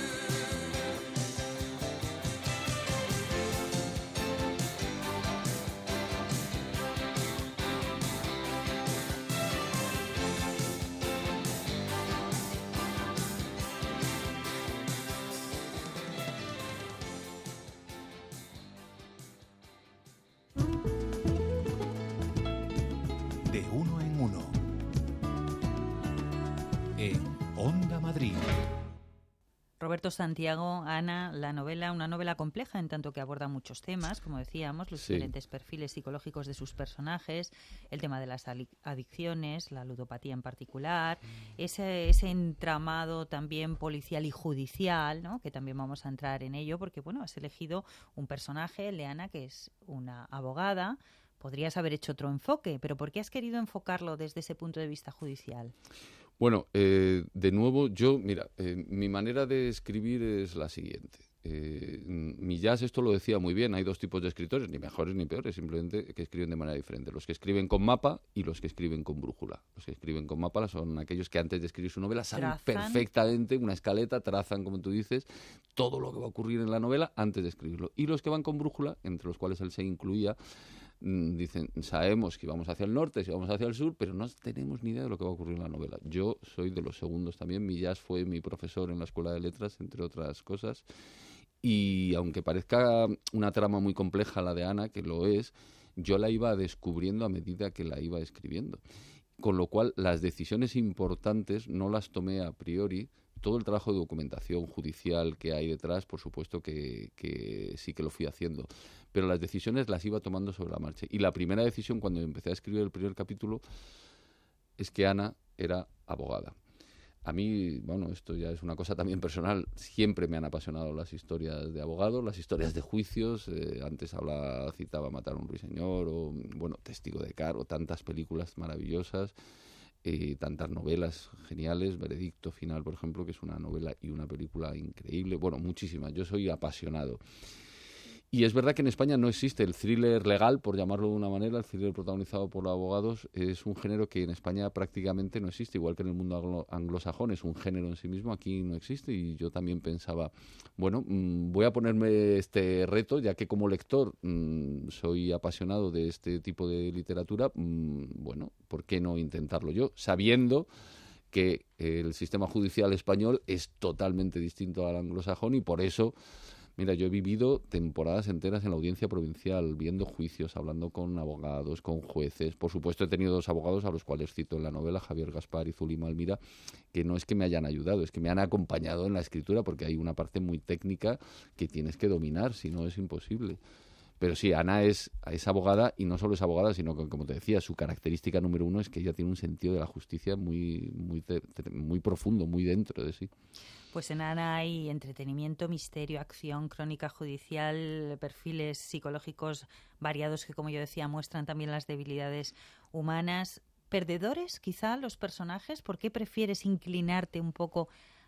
De uno en uno. En Onda Madrid. Roberto Santiago, Ana, la novela, una novela compleja en tanto que aborda muchos temas, como decíamos, los Sí. diferentes perfiles psicológicos de sus personajes, el tema de las ali- adicciones, la ludopatía en particular, ese, ese entramado también policial y judicial, ¿no? Que también vamos a entrar en ello, porque bueno, has elegido un personaje, Leana, que es una abogada. Podrías haber hecho otro enfoque, pero ¿por qué has querido enfocarlo desde ese punto de vista judicial? Bueno, eh, de nuevo, yo, mira, eh, mi manera de escribir es la siguiente. Eh, Millás esto lo decía muy bien, hay dos tipos de escritores, ni mejores ni peores, simplemente que escriben de manera diferente. Los que escriben con mapa y los que escriben con brújula. Los que escriben con mapa son aquellos que antes de escribir su novela saben Trazan. perfectamente una escaleta, trazan, como tú dices, todo lo que va a ocurrir en la novela antes de escribirlo. Y los que van con brújula, entre los cuales él se incluía, dicen, sabemos que vamos hacia el norte, si vamos hacia el sur, pero no tenemos ni idea de lo que va a ocurrir en la novela. Yo soy de los segundos también. Millás fue mi profesor en la Escuela de Letras, entre otras cosas. Y aunque parezca una trama muy compleja la de Ana, que lo es, yo la iba descubriendo a medida que la iba escribiendo. Con lo cual, las decisiones importantes no las tomé a priori. Todo el trabajo de documentación judicial que hay detrás, por supuesto que, que sí que lo fui haciendo. Pero las decisiones las iba tomando sobre la marcha. Y la primera decisión, cuando empecé a escribir el primer capítulo, es que Ana era abogada. A mí, bueno, esto ya es una cosa también personal, siempre me han apasionado las historias de abogados, las historias de juicios. Eh, antes habla, citaba Matar a un ruiseñor, o, bueno, Testigo de Cargo, tantas películas maravillosas. Eh, tantas novelas geniales, Veredicto Final, por ejemplo, que es una novela y una película increíble. Bueno, muchísimas. Yo soy apasionado. Y es verdad que en España no existe el thriller legal, por llamarlo de una manera, el thriller protagonizado por abogados. Es un género que en España prácticamente no existe, igual que en el mundo anglo- anglosajón, es un género en sí mismo, aquí no existe. Y yo también pensaba, bueno, mmm, voy a ponerme este reto, ya que como lector mmm, soy apasionado de este tipo de literatura, mmm, bueno, ¿por qué no intentarlo yo? Sabiendo que el sistema judicial español es totalmente distinto al anglosajón y por eso... Mira, yo he vivido temporadas enteras en la audiencia provincial, viendo juicios, hablando con abogados, con jueces. Por supuesto, he tenido dos abogados a los cuales cito en la novela, Javier Gaspar y Zulima Almira, que no es que me hayan ayudado, es que me han acompañado en la escritura, porque hay una parte muy técnica que tienes que dominar, si no es imposible. Pero sí, Ana es, es abogada, y no solo es abogada, sino que, como te decía, su característica número uno es que ella tiene un sentido de la justicia muy, muy, muy profundo, muy dentro de sí. Pues en Ana hay entretenimiento, misterio, acción, crónica judicial, perfiles psicológicos variados que, como yo decía, muestran también las debilidades humanas. ¿Perdedores, quizá, los personajes? ¿Por qué prefieres inclinarte un poco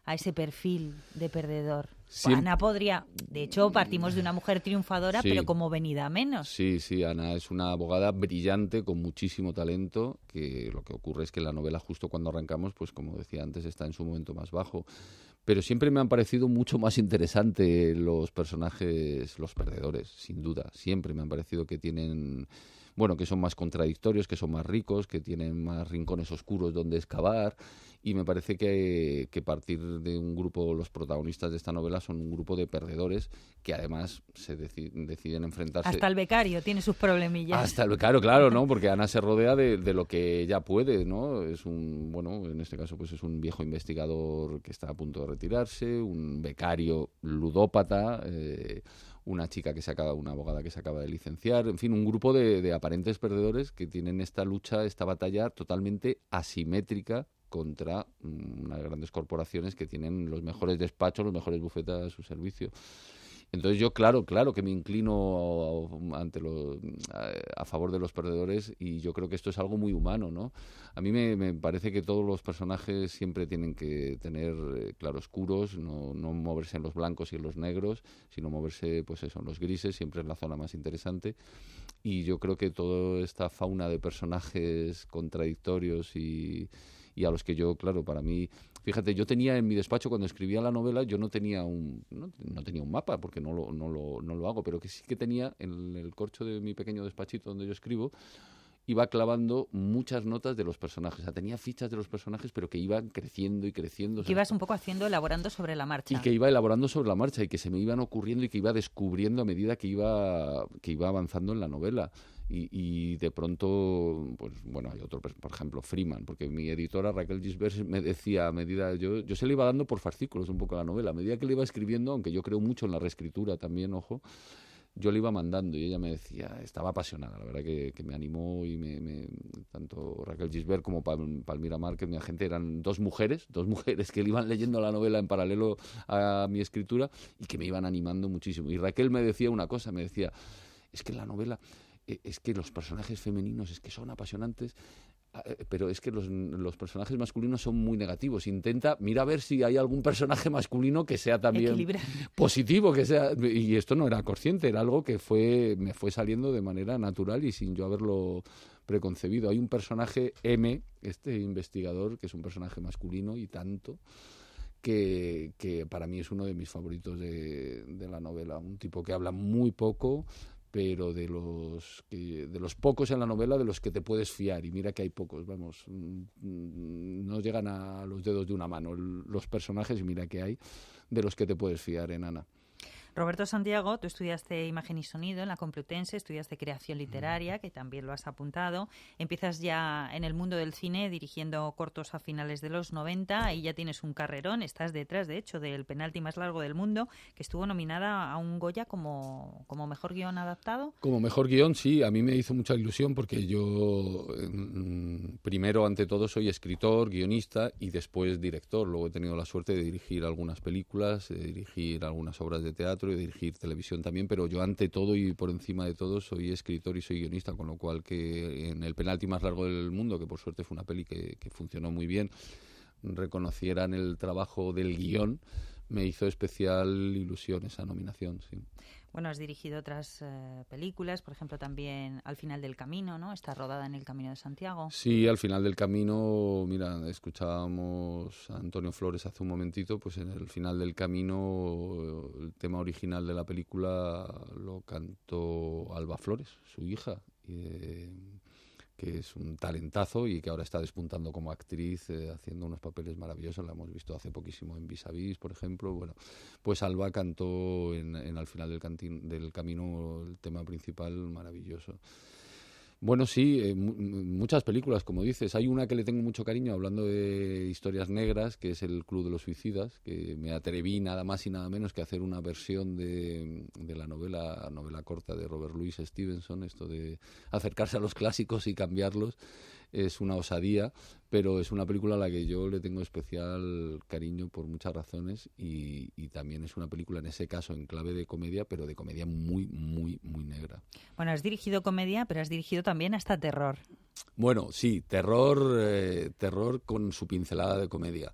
a ese perfil de perdedor? Siem- Ana podría, de hecho partimos de una mujer triunfadora, Sí. pero como venida a menos. Sí, sí, Ana es una abogada brillante con muchísimo talento, que lo que ocurre es que la novela justo cuando arrancamos, pues como decía antes, está en su momento más bajo. Pero siempre me han parecido mucho más interesantes los personajes, los perdedores, sin duda. Siempre me han parecido que tienen, bueno, que son más contradictorios, que son más ricos, que tienen más rincones oscuros donde excavar. Y me parece que, que partir de un grupo, los protagonistas de esta novela son un grupo de perdedores que además se deci- deciden enfrentarse. Hasta el becario tiene sus problemillas. Hasta el becario, claro, ¿no? Porque Ana se rodea de, de lo que ella puede, ¿no? Es un, bueno, en este caso pues es un viejo investigador que está a punto de retirarse, un becario ludópata, eh, una chica que se acaba, una abogada que se acaba de licenciar, en fin, un grupo de, de aparentes perdedores que tienen esta lucha, esta batalla totalmente asimétrica contra mm, unas grandes corporaciones que tienen los mejores despachos, los mejores bufetes a su servicio. Entonces yo, claro, claro que me inclino ante lo, a favor de los perdedores y yo creo que esto es algo muy humano, ¿no? A mí me, me parece que todos los personajes siempre tienen que tener eh, claroscuros, no, no moverse en los blancos y en los negros, sino moverse, pues eso, en los grises, siempre es la zona más interesante. Y yo creo que toda esta fauna de personajes contradictorios y... y a los que yo, claro, para mí, fíjate, yo tenía en mi despacho cuando escribía la novela, yo no tenía un no, no tenía un mapa, porque no lo, no, lo, no lo hago, pero que sí que tenía en el corcho de mi pequeño despachito donde yo escribo, iba clavando muchas notas de los personajes. O sea, tenía fichas de los personajes, pero que iban creciendo y creciendo. Que ibas un poco haciendo, elaborando sobre la marcha. Y que iba elaborando sobre la marcha y que se me iban ocurriendo y que iba descubriendo a medida que iba, que iba avanzando en la novela. Y, y de pronto, pues bueno, hay otro, por ejemplo, Freeman, porque mi editora Raquel Gisbert me decía a medida, yo, yo se le iba dando por fascículos un poco la novela, a medida que le iba escribiendo, aunque yo creo mucho en la reescritura también, ojo, yo le iba mandando y ella me decía, estaba apasionada, la verdad que, que me animó y me, me tanto Raquel Gisbert como Pal, Palmira Márquez, mi agente, eran dos mujeres, dos mujeres que le iban leyendo la novela en paralelo a mi escritura y que me iban animando muchísimo. Y Raquel me decía una cosa, me decía, es que la novela, es que los personajes femeninos es que son apasionantes, pero es que los, los personajes masculinos son muy negativos. Intenta, mira a ver si hay algún personaje masculino que sea también Equilibrar. positivo, que sea, y esto no era consciente, era algo que fue me fue saliendo de manera natural y sin yo haberlo preconcebido. Hay un personaje M, este investigador, que es un personaje masculino y tanto, que, que para mí es uno de mis favoritos de, de la novela. Un tipo que habla muy poco, pero de los que, de los pocos en la novela de los que te puedes fiar, y mira que hay pocos, vamos, no llegan a los dedos de una mano los personajes, y mira que hay de los que te puedes fiar en Ana. Roberto Santiago, tú estudiaste imagen y sonido en la Complutense, estudiaste creación literaria, que también lo has apuntado. Empiezas ya en el mundo del cine dirigiendo cortos a finales de los noventa, ahí ya tienes un carrerón, estás detrás, de hecho, del penalti más largo del mundo, que estuvo nominada a un Goya como, como mejor guión adaptado. Como mejor guión, sí, a mí me hizo mucha ilusión porque yo, mm, primero, ante todo, soy escritor, guionista y después director. Luego he tenido la suerte de dirigir algunas películas, de dirigir algunas obras de teatro y de dirigir televisión también, pero yo ante todo y por encima de todo soy escritor y soy guionista, con lo cual que en el penalti más largo del mundo, que por suerte fue una peli que, que funcionó muy bien, reconocieran el trabajo del guión, me hizo especial ilusión esa nominación, sí. Bueno, has dirigido otras eh, películas, por ejemplo, también Al final del camino, ¿no? Está rodada en el Camino de Santiago. Sí, Al final del camino, mira, escuchábamos a Antonio Flores hace un momentito, pues en El final del camino el tema original de la película lo cantó Alba Flores, su hija, eh, que es un talentazo y que ahora está despuntando como actriz, eh, haciendo unos papeles maravillosos. La hemos visto hace poquísimo en Vis a Vis, por ejemplo. Bueno, pues Alba cantó en, en Al final del, cantin, del camino el tema principal maravilloso. Bueno, sí, eh, m- muchas películas, como dices. Hay una que le tengo mucho cariño, hablando de historias negras, que es El Club de los Suicidas, que me atreví nada más y nada menos que a hacer una versión de, de la novela novela corta de Robert Louis Stevenson. Esto de acercarse a los clásicos y cambiarlos es una osadía, pero es una película a la que yo le tengo especial cariño por muchas razones, y, y también es una película, en ese caso, en clave de comedia, pero de comedia muy, muy, muy negra. Bueno, has dirigido comedia, pero has dirigido también hasta terror. Bueno, sí, terror, eh, terror con su pincelada de comedia.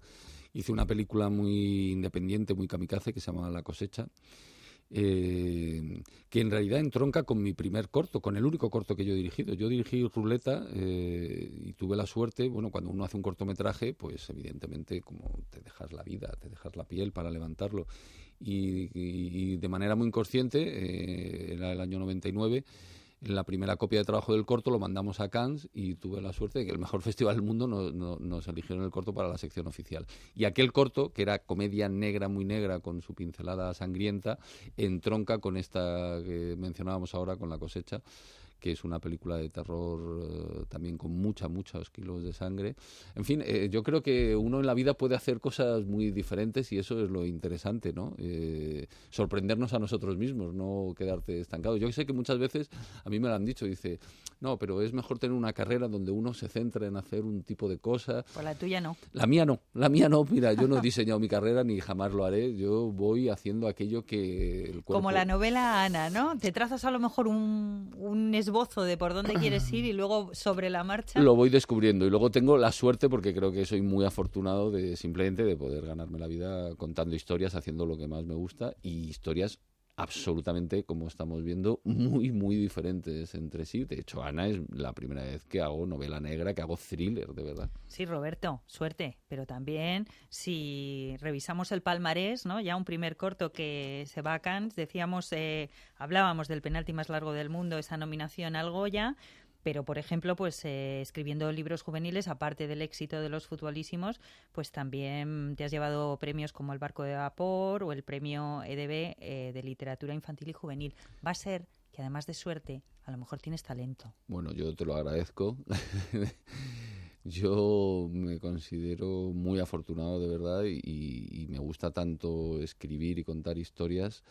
hice una película muy independiente, muy kamikaze, que se llama La cosecha, eh, que en realidad entronca con mi primer corto, con el único corto que yo he dirigido. Yo dirigí Ruleta eh, y tuve la suerte, bueno, cuando uno hace un cortometraje, pues evidentemente como te dejas la vida, te dejas la piel para levantarlo. Y, y, y de manera muy inconsciente, eh, era el año noventa y nueve, la primera copia de trabajo del corto lo mandamos a Cannes y tuve la suerte de que el mejor festival del mundo nos, nos, nos eligieron el corto para la sección oficial. Y aquel corto, que era comedia negra, muy negra, con su pincelada sangrienta, entronca con esta que mencionábamos ahora, con La cosecha, que es una película de terror eh, también con mucha, muchos kilos de sangre. En fin, eh, yo creo que uno en la vida puede hacer cosas muy diferentes y eso es lo interesante, ¿no? Eh, sorprendernos a nosotros mismos, no quedarte estancado. Yo sé que muchas veces, a mí me lo han dicho, dice, no, pero es mejor tener una carrera donde uno se centra en hacer un tipo de cosas. Pues la tuya no. La mía no, la mía no. Mira, yo no he diseñado mi carrera ni jamás lo haré. Yo voy haciendo aquello que el cuerpo... Como la novela Ana, ¿no? Te trazas a lo mejor un, un esbozo de por dónde quieres ir y luego sobre la marcha... Lo voy descubriendo y luego tengo la suerte, porque creo que soy muy afortunado, de simplemente de poder ganarme la vida contando historias, haciendo lo que más me gusta, y historias absolutamente, como estamos viendo, muy, muy diferentes entre sí. De hecho, Ana es la primera vez que hago novela negra, que hago thriller, de verdad. Sí, Roberto, suerte. Pero también, si revisamos el palmarés, ¿no? Ya un primer corto que se va a Cannes, decíamos, eh, hablábamos del penalti más largo del mundo, esa nominación al Goya, pero, por ejemplo, pues eh, escribiendo libros juveniles, aparte del éxito de Los Futbolísimos, pues también te has llevado premios como el Barco de Vapor o el premio E D B eh, de Literatura Infantil y Juvenil. Va a ser que, además de suerte, a lo mejor tienes talento. Bueno, yo te lo agradezco. Yo me considero muy afortunado, de verdad, y, y me gusta tanto escribir y contar historias,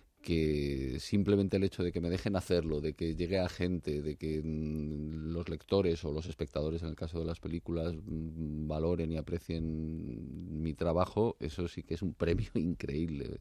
que simplemente el hecho de que me dejen hacerlo, de que llegue a gente, de que mm, los lectores o los espectadores, en el caso de las películas, mm, valoren y aprecien mi trabajo, eso sí que es un premio increíble.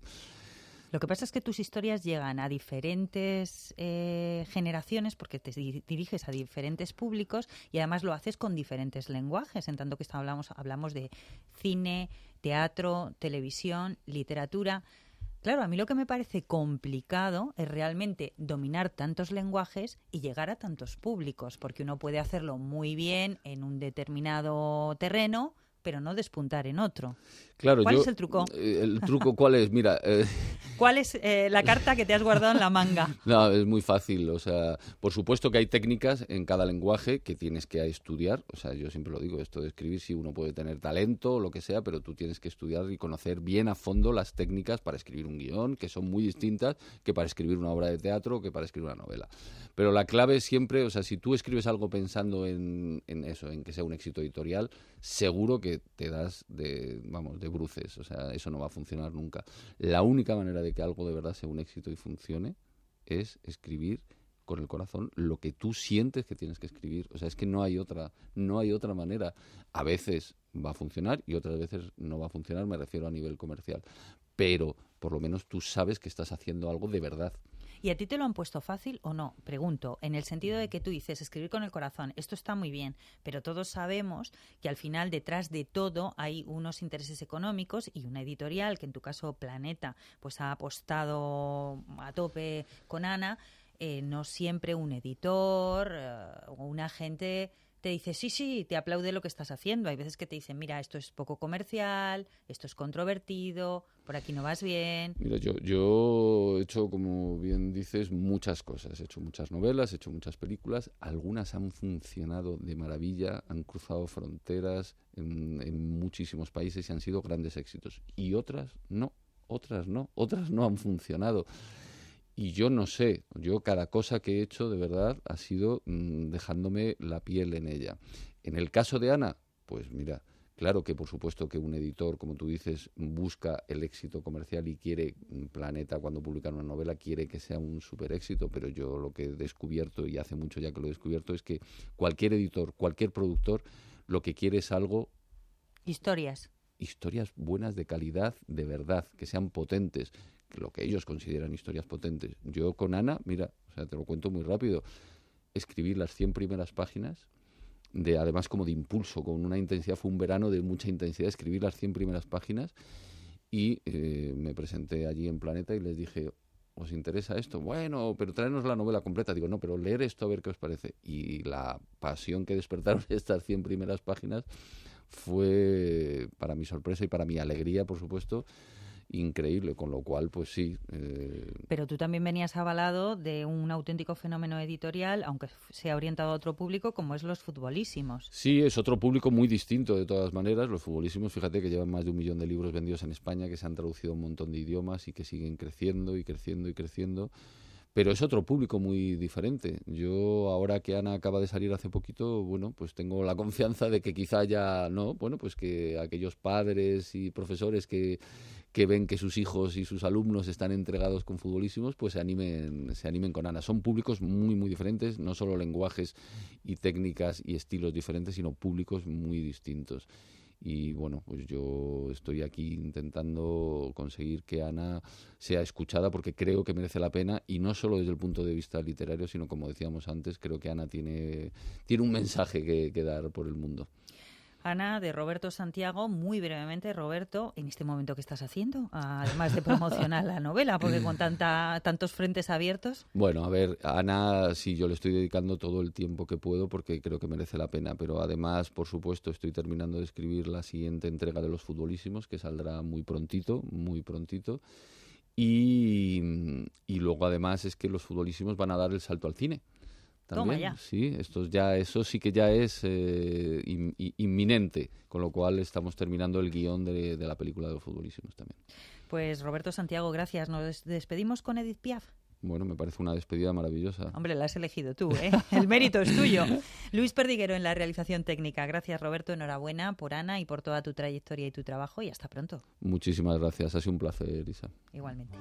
Lo que pasa es que tus historias llegan a diferentes eh, generaciones, porque te di- diriges a diferentes públicos y además lo haces con diferentes lenguajes, en tanto que hablamos, hablamos de cine, teatro, televisión, literatura. Claro, a mí lo que me parece complicado es realmente dominar tantos lenguajes y llegar a tantos públicos, porque uno puede hacerlo muy bien en un determinado terreno, pero no despuntar en otro. Claro, ¿Cuál yo, es el truco? eh, ¿El truco cuál es? Mira... Eh, ¿Cuál es eh, la carta que te has guardado en la manga? No, es muy fácil. O sea, por supuesto que hay técnicas en cada lenguaje que tienes que estudiar. O sea, yo siempre lo digo, esto de escribir, sí, uno puede tener talento o lo que sea, pero tú tienes que estudiar y conocer bien a fondo las técnicas para escribir un guión, que son muy distintas que para escribir una obra de teatro o que para escribir una novela. Pero la clave siempre, o sea, si tú escribes algo pensando en, en eso, en que sea un éxito editorial, seguro que te das de, vamos, de bruces. O sea, eso no va a funcionar nunca. La única manera de que algo de verdad sea un éxito y funcione es escribir con el corazón lo que tú sientes que tienes que escribir. O sea, es que no hay otra, no hay otra manera. A veces va a funcionar y otras veces no va a funcionar, me refiero a nivel comercial. Pero por lo menos tú sabes que estás haciendo algo de verdad. ¿Y a ti te lo han puesto fácil o no? Pregunto, en el sentido de que tú dices escribir con el corazón, esto está muy bien, pero todos sabemos que al final detrás de todo hay unos intereses económicos y una editorial, que en tu caso Planeta, pues ha apostado a tope con Ana, eh, no siempre un editor eh, o un agente te dice, sí, sí, te aplaude lo que estás haciendo. Hay veces que te dicen, mira, esto es poco comercial, esto es controvertido, por aquí no vas bien. Mira, yo, yo he hecho, como bien dices, muchas cosas. He hecho muchas novelas, he hecho muchas películas. Algunas han funcionado de maravilla, han cruzado fronteras en, en muchísimos países y han sido grandes éxitos. Y otras no, otras no, otras no han funcionado. Y yo no sé, yo cada cosa que he hecho de verdad ha sido mmm, dejándome la piel en ella. En el caso de Ana, pues mira, claro que por supuesto que un editor, como tú dices, busca el éxito comercial y quiere, Planeta cuando publica una novela quiere que sea un super éxito, pero yo lo que he descubierto, y hace mucho ya que lo he descubierto, es que cualquier editor, cualquier productor, lo que quiere es algo... Historias. Historias buenas, de calidad, de verdad, que sean potentes, lo que ellos consideran historias potentes. Yo con Ana, mira, o sea, te lo cuento muy rápido, escribí las cien primeras páginas de además como de impulso, con una intensidad. Fue un verano de mucha intensidad, escribir las cien primeras páginas y eh, me presenté allí en Planeta y les dije, ¿os interesa esto? Bueno, pero tráenos la novela completa. Digo, no, pero leer esto a ver qué os parece. Y la pasión que despertaron estas cien primeras páginas fue, para mi sorpresa y para mi alegría, por supuesto, increíble, con lo cual, pues sí. Eh... Pero tú también venías avalado de un auténtico fenómeno editorial, aunque sea orientado a otro público, como es Los Futbolísimos. Sí, es otro público muy distinto de todas maneras. Los Futbolísimos, fíjate que llevan más de un millón de libros vendidos en España, que se han traducido a un montón de idiomas y que siguen creciendo y creciendo y creciendo. Pero es otro público muy diferente. Yo, ahora que Ana acaba de salir hace poquito, bueno, pues tengo la confianza de que quizá ya no, bueno, pues que aquellos padres y profesores que, que ven que sus hijos y sus alumnos están entregados con Futbolísimos, pues se animen, se animen con Ana. Son públicos muy, muy diferentes, no solo lenguajes y técnicas y estilos diferentes, sino públicos muy distintos. Y bueno, pues yo estoy aquí intentando conseguir que Ana sea escuchada porque creo que merece la pena, y no solo desde el punto de vista literario, sino como decíamos antes, creo que Ana tiene, tiene un mensaje que, que dar por el mundo. Ana, de Roberto Santiago, muy brevemente, Roberto, en este momento, ¿qué estás haciendo? Además de promocionar la novela, porque con tanta, tantos frentes abiertos. Bueno, a ver, a Ana sí, yo le estoy dedicando todo el tiempo que puedo porque creo que merece la pena, pero además, por supuesto, estoy terminando de escribir la siguiente entrega de Los Futbolísimos, que saldrá muy prontito, muy prontito, y, y luego además es que Los Futbolísimos van a dar el salto al cine. También, Toma ya. Sí, esto ya, eso sí que ya es eh, in, in, inminente, con lo cual estamos terminando el guión de, de la película de Los Futbolísimos también. Pues Roberto Santiago, gracias. Nos despedimos con Edith Piaf. Bueno, me parece una despedida maravillosa. Hombre, la has elegido tú, ¿eh? El mérito es tuyo. Luis Perdiguero en la realización técnica. Gracias, Roberto. Enhorabuena por Ana y por toda tu trayectoria y tu trabajo, y hasta pronto. Muchísimas gracias. Ha sido un placer, Isa. Igualmente.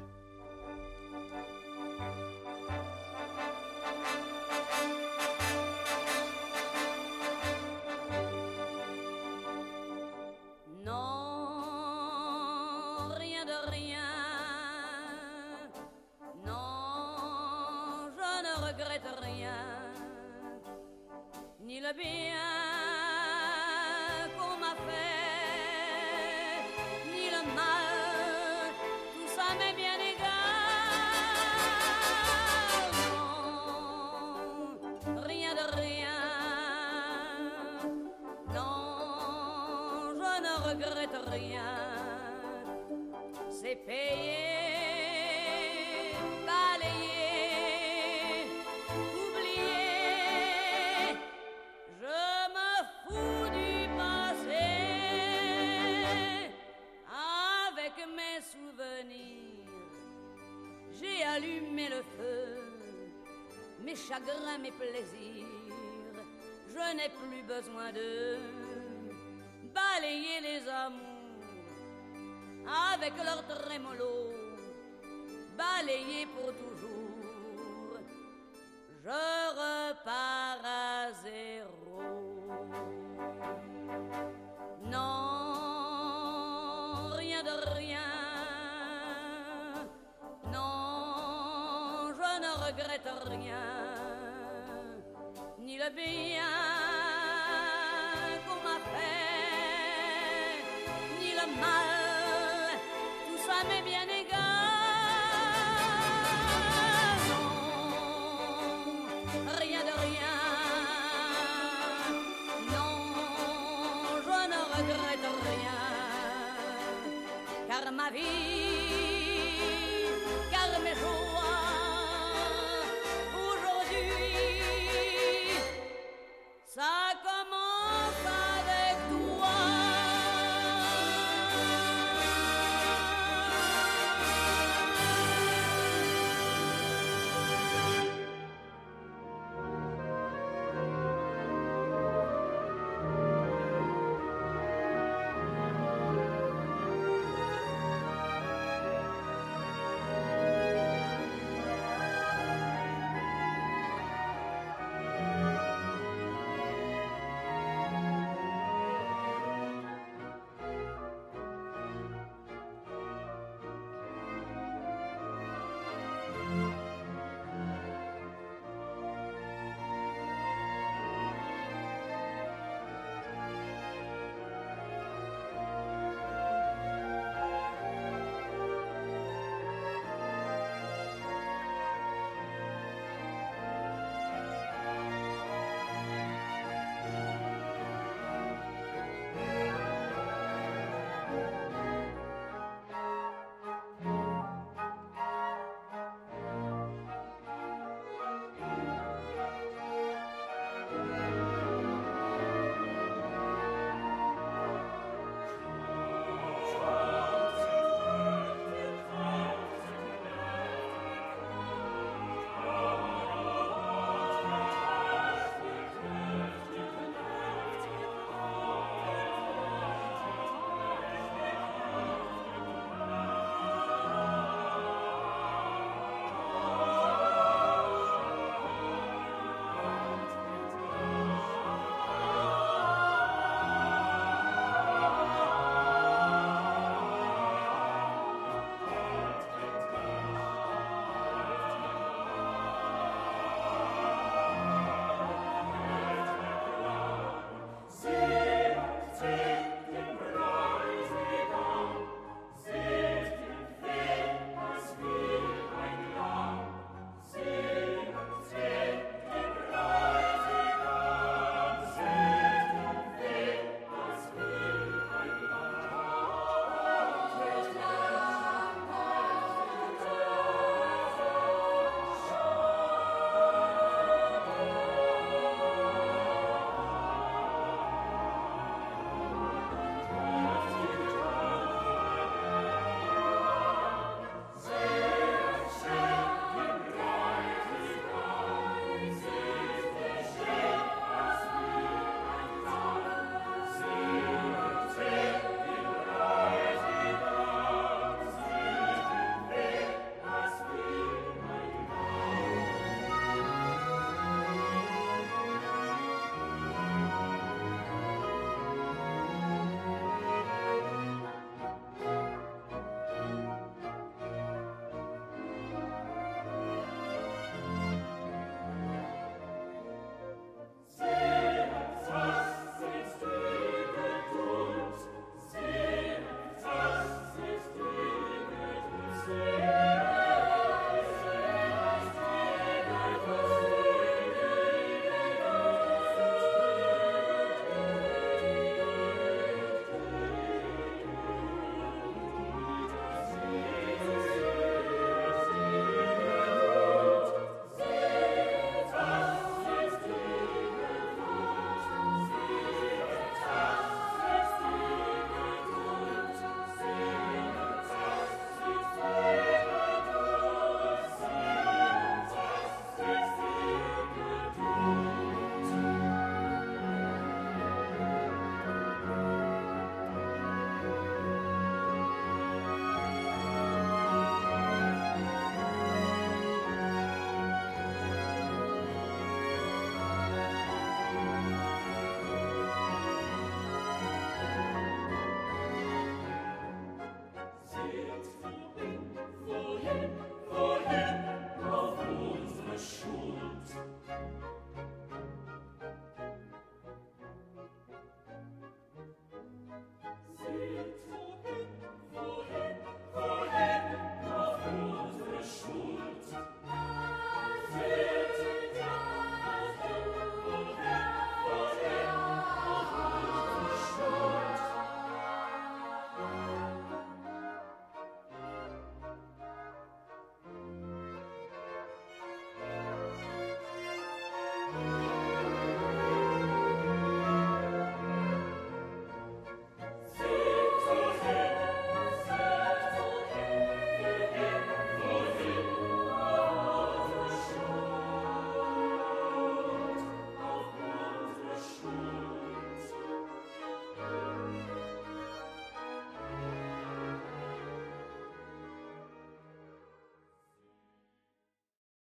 Ni le bien qu'on m'a fait, ni le mal, tout ça m'est bien égal. Non, rien de rien. Non, je ne regrette rien. C'est payé. Allumer le feu, mes chagrins, mes plaisirs, je n'ai plus besoin de balayer les amours avec leur trémolo, balayer pour toujours, je repars à zéro. Non, rien de rien. Regrette rien, ni le bien qu'on m'a fait, ni le mal, tout ça m'est bien égal. Non,